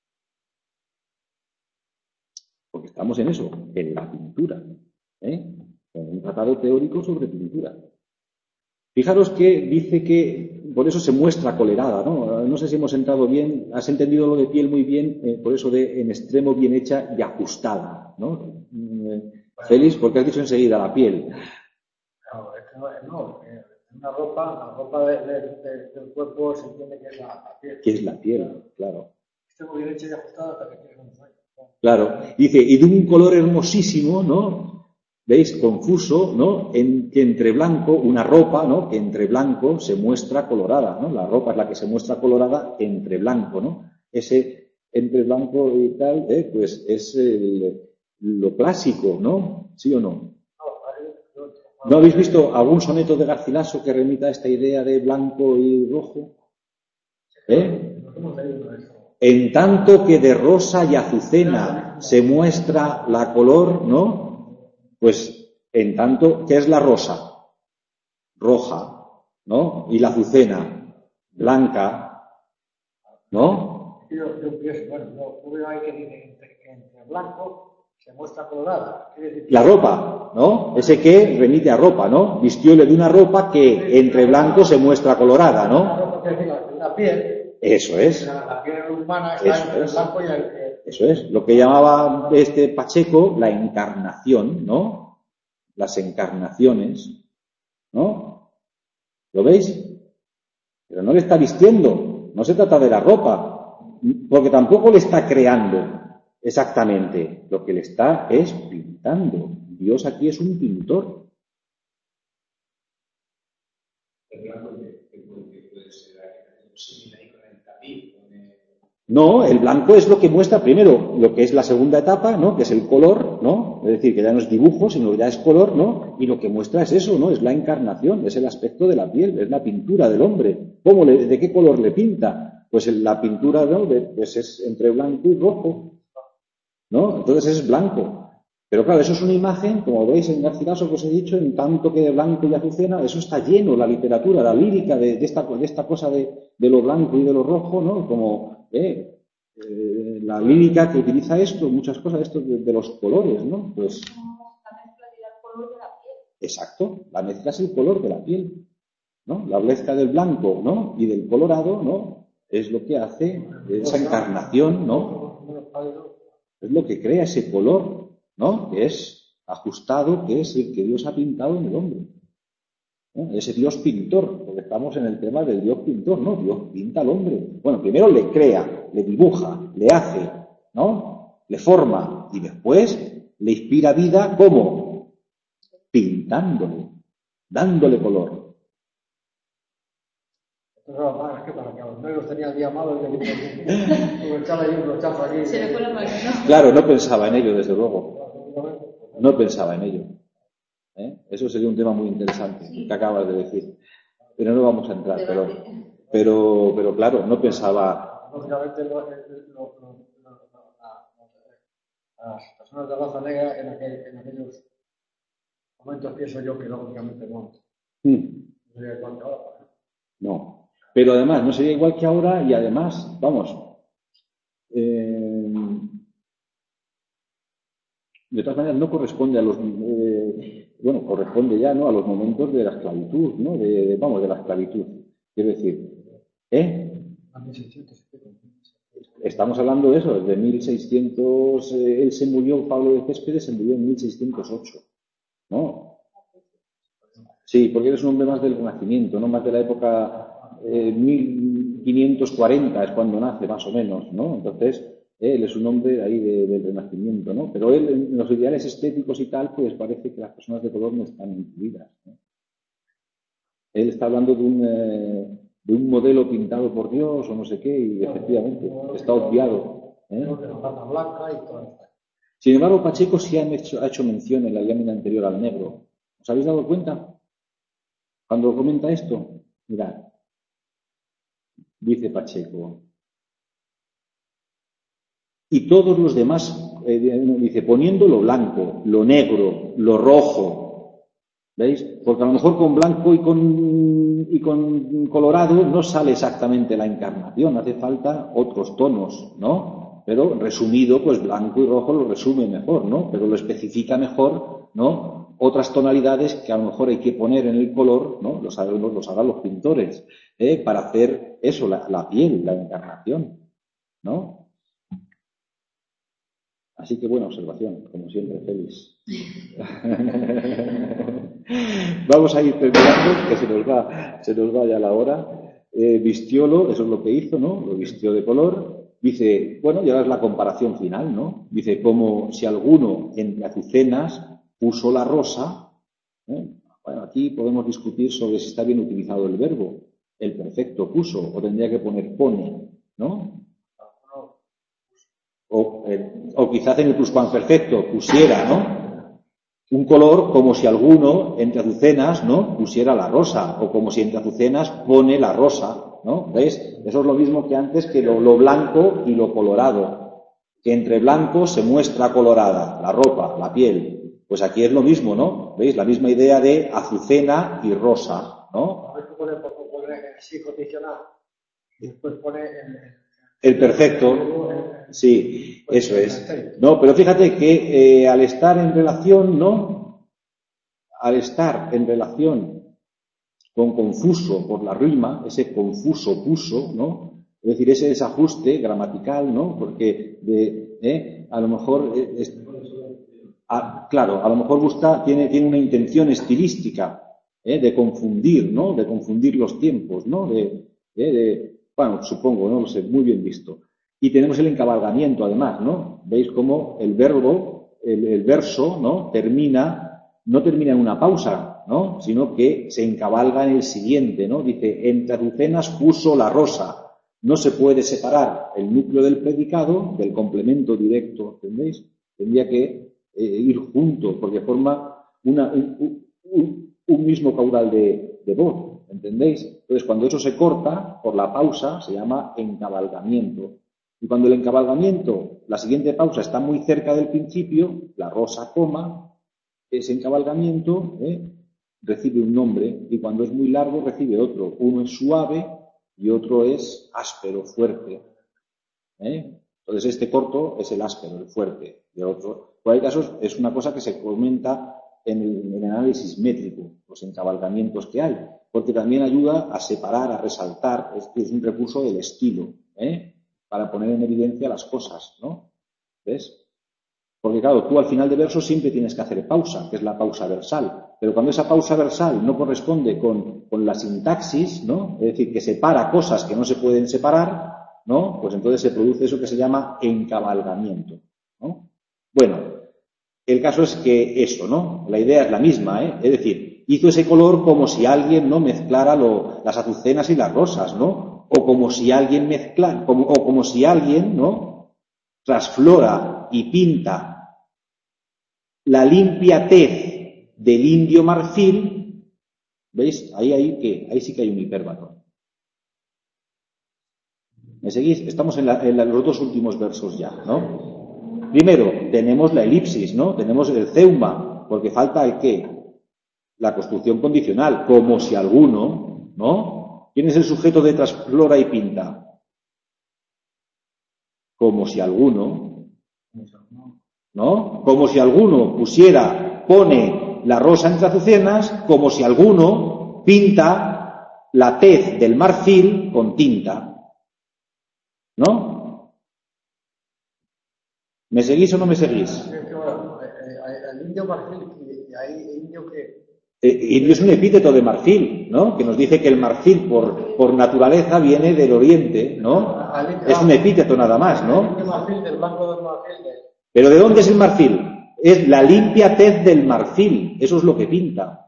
Porque estamos en eso, en la pintura, ¿eh? En un tratado teórico sobre pintura. Fijaros que dice que por eso se muestra colerada, ¿no? No sé si hemos entrado bien, has entendido lo de piel muy bien, eh, por eso de en extremo bien hecha y ajustada, ¿no? Eh, Félix, ¿por qué has dicho enseguida la piel? No, es que no, no eh, una ropa, la ropa de, de, de, del cuerpo se entiende que es la, la piel. Que es la piel, claro. Está muy bien hecha y ajustada hasta que tienes un sueño. Claro, dice, y de un color hermosísimo, ¿no? ¿Veis? Confuso, ¿no? En, que entre blanco, una ropa, ¿no? Que entre blanco se muestra colorada, ¿no? La ropa es la que se muestra colorada entre blanco, ¿no? Ese entre blanco y tal, ¿eh? Pues es el, lo clásico, ¿no? ¿Sí o no? ¿No habéis visto algún soneto de Garcilaso que remita a esta idea de blanco y rojo? ¿Eh? En tanto que de rosa y azucena se muestra la color, ¿no? Pues en tanto, ¿qué es la rosa? Roja, ¿no? Y la azucena, blanca, ¿no? Yo, yo pienso, bueno, no, veo ahí que dice entre, entre blanco se muestra colorada. La ropa, ¿no? Ese que remite a ropa, ¿no? Vistióle de una ropa que entre blanco se muestra colorada, ¿no? La ropa que es la, la piel. Eso es. La, la piel humana está Eso entre es. el blanco y el... Eso es. Lo que llamaba este Pacheco la encarnación, ¿no? las encarnaciones, ¿no? ¿Lo veis? Pero no le está vistiendo, no se trata de la ropa, porque tampoco le está creando exactamente, lo que le está es pintando. Dios aquí es un pintor. No, el blanco es lo que muestra primero lo que es la segunda etapa, ¿no? Que es el color, ¿no? Es decir, que ya no es dibujo, sino que ya es color, ¿no? Y lo que muestra es eso, ¿no? Es la encarnación, es el aspecto de la piel, es la pintura del hombre. ¿Cómo le, de qué color le pinta? Pues la pintura, ¿no? De, pues es entre blanco y rojo, ¿no? Entonces es blanco. Pero claro, eso es una imagen, como veis en Garcilaso que os he dicho, en tanto que de blanco y azucena, eso está lleno, la literatura, la lírica de, de, esta, de esta cosa de, de lo blanco y de lo rojo, ¿no? Como eh, eh, la lírica que utiliza esto, muchas cosas, esto de, de los colores, ¿no? Pues la mezcla del color de la piel. Exacto, la mezcla es el color de la piel, ¿no? La mezcla del blanco, ¿no? Y del colorado, ¿no? Es lo que hace esa encarnación, ¿no? Es lo que crea ese color, ¿no? Que es ajustado, que es el que Dios ha pintado en el hombre, ¿no? Ese Dios pintor, porque estamos en el tema del Dios pintor, ¿no? Dios pinta al hombre. Bueno, primero le crea, le dibuja, le hace, ¿no? Le forma y después le inspira vida, ¿cómo? Pintándole, dándole color. Entonces, es que para que los negros tenían el día malo y le echaba ahí un brochazo aquí. Se le fue la mano, ¿no? Claro, no pensaba en ello, desde luego. No pensaba en ello. ¿Eh? Eso sería un tema muy interesante, sí, que acabas de decir. Pero no vamos a entrar. Pero, pero, pero claro, no pensaba. Lógicamente, lo, lo, lo, lo, las personas de raza negra en, aquel, en aquellos momentos pienso yo que lógicamente no. Hmm. No sería igual que ahora. No. Pero además, no sería igual que ahora y además, vamos. Eh, de todas maneras, no corresponde a los. Eh, bueno, corresponde ya, ¿no? A los momentos de la esclavitud, ¿no? De, de, vamos, de la esclavitud. Quiero decir, ¿eh? Estamos hablando de eso, de mil seiscientos. Eh, él se murió, Pablo de Céspedes se murió en mil seiscientos ocho, ¿no? Sí, porque eres un hombre más del Renacimiento, ¿no? Más de la época eh, mil quinientos cuarenta es cuando nace, más o menos, ¿no? Entonces, eh, él es un hombre ahí de, del Renacimiento, ¿no? Pero él, en los ideales estéticos y tal, pues parece que las personas de color no están incluidas, ¿no? Él está hablando de un, eh, de un modelo pintado por Dios o no sé qué, y efectivamente está obviado, ¿eh? Sin embargo, Pacheco sí ha hecho, ha hecho mención en la lámina anterior al negro. ¿Os habéis dado cuenta? Cuando comenta esto, mirad, dice Pacheco, y todos los demás, eh, dice, poniendo lo blanco, lo negro, lo rojo, ¿veis? Porque a lo mejor con blanco y con, y con colorado no sale exactamente la encarnación, hace falta otros tonos, ¿no? Pero resumido, pues blanco y rojo lo resume mejor, ¿no? Pero lo especifica mejor, ¿no? Otras tonalidades que a lo mejor hay que poner en el color, ¿no? Los hagan los, los, los pintores, ¿eh? Para hacer eso, la, la piel, la encarnación, ¿no? Así que buena observación, como siempre, Félix. Vamos a ir terminando, que se nos va, se nos va ya la hora. Eh, vistiólo, eso es lo que hizo, ¿no? Lo vistió de color. Dice, bueno, ya es la comparación final, ¿no? Dice, como si alguno entre azucenas puso la rosa, ¿eh? Bueno, aquí podemos discutir sobre si está bien utilizado el verbo, el perfecto puso, o tendría que poner pone, ¿no? O, eh, o quizás en el pluscuamperfecto pusiera, ¿no? Un color como si alguno entre azucenas, ¿no? Pusiera la rosa, o como si entre azucenas pone la rosa, ¿no? ¿Veis? Eso es lo mismo que antes que lo, lo blanco y lo colorado, que entre blanco se muestra colorada, la ropa, la piel. Pues aquí es lo mismo, ¿no? ¿Veis? La misma idea de azucena y rosa, ¿no? A ver, pone, pone así condicional y después pone el, el perfecto. Sí, eso es. No, pero fíjate que eh, al estar en relación, ¿no? Al estar en relación con confuso por la rima, ese confuso puso, ¿no? Es decir, ese desajuste gramatical, ¿no? Porque de, eh, a lo mejor... Eh, es, a, claro, a lo mejor busca, tiene, tiene una intención estilística, ¿eh? De confundir, ¿no? De confundir los tiempos, ¿no? De, de, de, bueno, supongo, no lo sé, muy bien visto. Y tenemos el encabalgamiento, además, ¿no? Veis cómo el verbo, el, el verso, ¿no? Termina, no termina en una pausa, ¿no? Sino que se encabalga en el siguiente, ¿no? Dice, entre azucenas puso la rosa. No se puede separar el núcleo del predicado del complemento directo, ¿entendéis? Tendría que eh, ir junto, porque forma una, un, un, un mismo caudal de, de voz, ¿entendéis? Entonces, cuando eso se corta por la pausa, se llama encabalgamiento. Y cuando el encabalgamiento, la siguiente pausa está muy cerca del principio, la rosa coma, ese encabalgamiento ¿eh? recibe un nombre, y cuando es muy largo recibe otro. Uno es suave y otro es áspero, fuerte. ¿eh? Entonces este corto es el áspero, el fuerte. Y el otro, en cualquier caso, es una cosa que se comenta en el, en el análisis métrico, los encabalgamientos que hay, porque también ayuda a separar, a resaltar, es, es un recurso del estilo, ¿eh? para poner en evidencia las cosas, ¿no? ¿Ves? Porque claro, tú al final de verso siempre tienes que hacer pausa, que es la pausa versal. Pero cuando esa pausa versal no corresponde con, con la sintaxis, ¿no? Es decir, que separa cosas que no se pueden separar, ¿no? Pues entonces se produce eso que se llama encabalgamiento, ¿no? Bueno, el caso es que eso, ¿no? La idea es la misma, ¿eh? Es decir, hizo ese color como si alguien no mezclara lo, las azucenas y las rosas, ¿no? O como si alguien mezcla, como, o como si alguien, ¿no? Trasflora y pinta la limpia tez del indio marfil, ¿veis? Ahí, ahí, ¿qué? Ahí sí que hay un hipérbato. ¿Me seguís? Estamos en, la, en la, los dos últimos versos ya, ¿no? Primero, tenemos la elipsis, ¿no? Tenemos el ceuma, porque falta el qué? La construcción condicional, como si alguno, ¿no? ¿Quién es el sujeto de trasflora y pinta? Como si alguno, ¿no? Como si alguno pusiera, pone la rosa entre azucenas, como si alguno pinta la tez del marfil con tinta, ¿no? ¿Me seguís o no me seguís? El indio marfil, y hay indio que... Eh, indio es un epíteto de marfil, ¿no? Que nos dice que el marfil por, por naturaleza viene del oriente, ¿no? Es un epíteto nada más, ¿no? El marfil, del blanco del marfil. De... ¿Pero de dónde es el marfil? Es la limpia tez del marfil, eso es lo que pinta.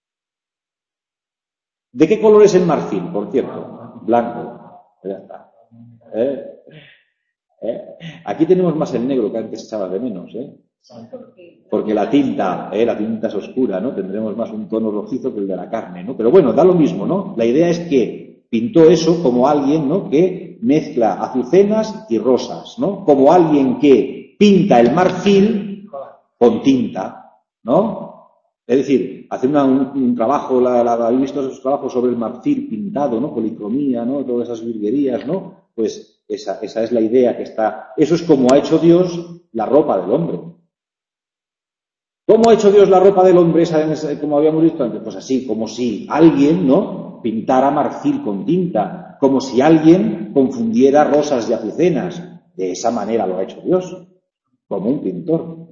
¿De qué color es el marfil, por cierto? Blanco. Ya está. ¿Eh? ¿Eh? Aquí tenemos más el negro que antes echaba de menos, ¿eh? Porque la tinta, ¿eh? la tinta es oscura, ¿no? Tendremos más un tono rojizo que el de la carne, ¿no? Pero bueno, da lo mismo, ¿no? La idea es que pintó eso como alguien, ¿no? Que mezcla azucenas y rosas, ¿no? Como alguien que pinta el marfil con tinta, ¿no? Es decir, hace una, un, un trabajo, la, la, habéis visto esos trabajos sobre el marfil pintado, ¿no? Policromía, ¿no? Todas esas virguerías, ¿no? Pues esa, esa es la idea que está. Eso es como ha hecho Dios la ropa del hombre. ¿Cómo ha hecho Dios la ropa del hombre, esa, como habíamos visto antes? Pues así, como si alguien, ¿no? Pintara marfil con tinta, como si alguien confundiera rosas y azucenas. De esa manera lo ha hecho Dios, como un pintor.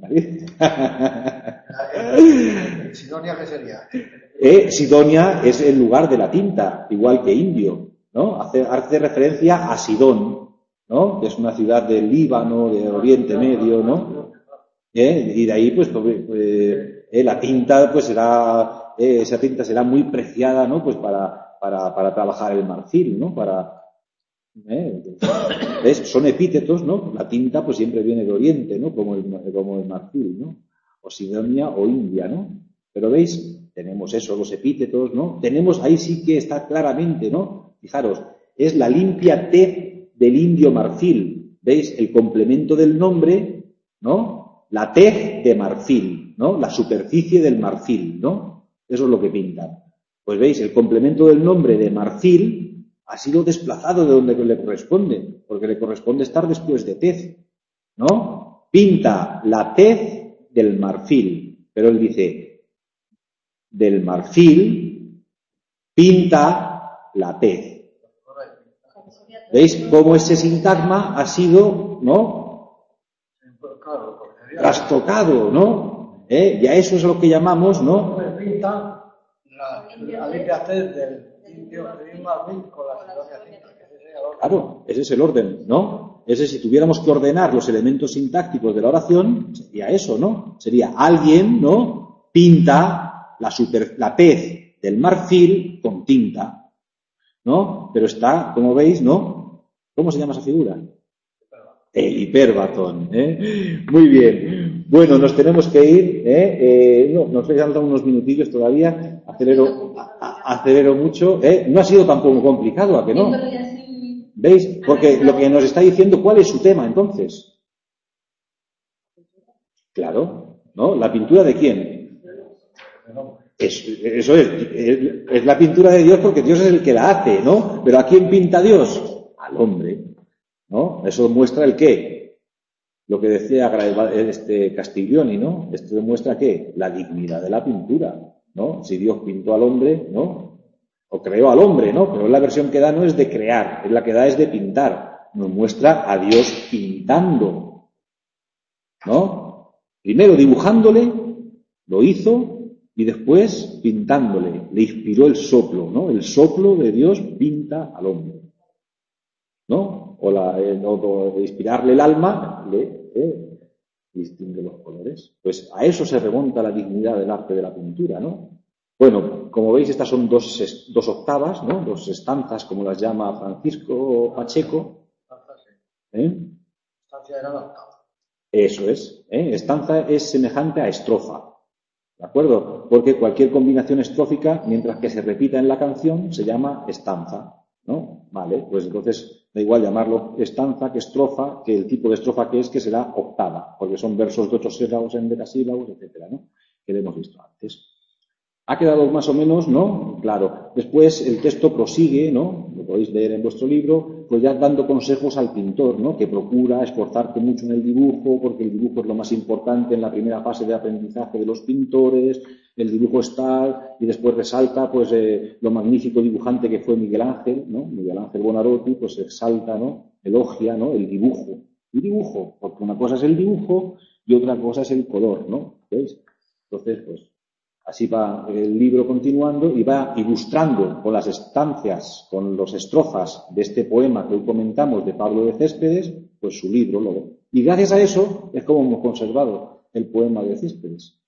¿Sidonia qué sería? Eh, Sidonia es el lugar de la tinta, igual que indio, ¿no? Hace, hace referencia a Sidón, ¿no? Que es una ciudad del Líbano, de Oriente Medio, ¿no? ¿Eh? Y de ahí, pues, eh, eh, la tinta, pues, será, eh, esa tinta será muy preciada, ¿no? Pues para, para, para trabajar el marfil, ¿no? Para, ¿eh? ¿Ves? Son epítetos, ¿no? La tinta, pues, siempre viene de Oriente, ¿no? Como el, como el marfil, ¿no? O Sidonia o India, ¿no? Pero veis, tenemos eso, los epítetos, ¿no? Tenemos, ahí sí que está claramente, ¿no? Fijaros, es la limpia tez del indio marfil. ¿Veis? El complemento del nombre, ¿no? La tez de marfil, ¿no? La superficie del marfil, ¿no? Eso es lo que pintan. Pues veis, el complemento del nombre de marfil ha sido desplazado de donde le corresponde, porque le corresponde estar después de tez, ¿no? Pinta la tez del marfil, pero él dice, del marfil pinta la tez. ¿Veis cómo ese sintagma ha sido, ¿no? trastocado, ¿no? ¿eh? Y a eso es lo que llamamos, ¿no? Me pinta la, la limpia del limpio mismo con la silonia cinta. Claro, ese es el orden, ¿no? Ese, si tuviéramos que ordenar los elementos sintácticos de la oración, sería eso, ¿no? Sería alguien, ¿no? Pinta la, super, la pez del marfil con tinta, ¿no? Pero está, como veis, ¿no? ¿Cómo se llama esa figura? El hipérbatón, ¿eh? Muy bien. Bueno, nos tenemos que ir, ¿eh? Eh, no, nos faltan unos minutillos todavía. Acelero, a, a, acelero mucho, ¿eh? No ha sido tampoco complicado, ¿a que no? ¿Veis? Porque lo que nos está diciendo, ¿cuál es su tema entonces? Claro, ¿no? ¿La pintura de quién? Es, eso es, es, es la pintura de Dios porque Dios es el que la hace, ¿no? Pero ¿a quién pinta Dios? Al hombre, ¿no? Eso muestra el qué. Lo que decía este Castiglioni, ¿no? Esto demuestra qué, la dignidad de la pintura, ¿no? Si Dios pintó al hombre, ¿no? O creó al hombre, ¿no? Pero la versión que da no es de crear, es la que da es de pintar. Nos muestra a Dios pintando, ¿no? Primero dibujándole, lo hizo, y después pintándole. Le inspiró el soplo, ¿no? El soplo de Dios pinta al hombre, ¿no? O, la, eh, o, o inspirarle el alma, le eh, distingue los colores. Pues a eso se remonta la dignidad del arte de la pintura, ¿no? Bueno, como veis, estas son dos, dos octavas, ¿no? Dos estanzas, como las llama Francisco Pacheco. ¿Eh? Estancia era la octava. Eso es. ¿eh? Estanza es semejante a estrofa. ¿De acuerdo? Porque cualquier combinación estrófica, mientras que se repita en la canción, se llama estanza, ¿no? Vale, pues entonces da igual llamarlo estanza que estrofa, que el tipo de estrofa que es, que será octava, porque son versos de ocho sílabos en decasílabos, etcétera, ¿no? Que lo hemos visto antes. Ha quedado más o menos, ¿no? Claro. Después el texto prosigue, ¿no? Lo podéis leer en vuestro libro, pues ya dando consejos al pintor, ¿no? Que procura esforzarte mucho en el dibujo, porque el dibujo es lo más importante en la primera fase de aprendizaje de los pintores, el dibujo es tal, y después resalta, pues, eh, lo magnífico dibujante que fue Miguel Ángel, ¿no? Miguel Ángel Buonarroti, pues exalta, ¿no? Elogia, ¿no? El dibujo. El dibujo, porque una cosa es el dibujo y otra cosa es el color, ¿no? ¿Veis? Entonces, pues, así va el libro continuando y va ilustrando con las estancias, con las estrofas de este poema que hoy comentamos de Pablo de Céspedes, pues su libro. Luego. Y gracias a eso es como hemos conservado el poema de Céspedes.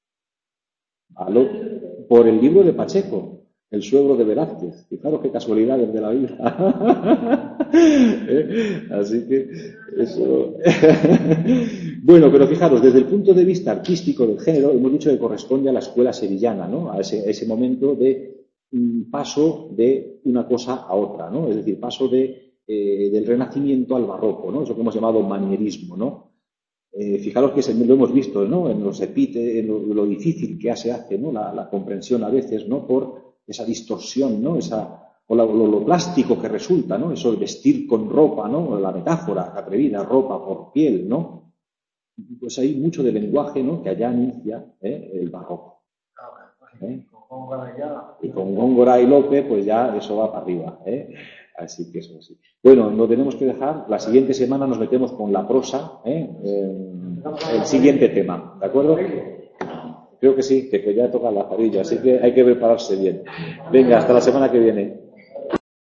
Por el libro de Pacheco, el suegro de Velázquez. Fijaros qué casualidades de la vida. ¿Eh? Así que eso. Bueno, pero fijaros, desde el punto de vista artístico del género, hemos dicho que corresponde a la escuela sevillana, ¿no? A ese, a ese momento de um, paso de una cosa a otra, ¿no? Es decir, paso de, eh, del Renacimiento al Barroco, ¿no? Eso que hemos llamado manierismo, ¿no? Eh, fijaros que se, lo hemos visto, ¿no? En los epítetos, en lo, lo difícil que se hace, ¿no? La, la comprensión a veces, ¿no? Por esa distorsión, ¿no? Esa, o lo, lo, lo plástico que resulta, ¿no? Eso de vestir con ropa, ¿no? La metáfora atrevida, ropa por piel, ¿no? Pues hay mucho de lenguaje, ¿no? Que allá anuncia, ¿eh? El barroco. ¿Eh? Y con Góngora y Lope, pues ya eso va para arriba, ¿eh? Así que eso así. Bueno, lo tenemos que dejar. La siguiente semana nos metemos con la prosa, ¿eh? Eh, el siguiente tema, ¿de acuerdo? Creo que sí, que ya toca la parilla, así que hay que prepararse bien. Venga, hasta la semana que viene.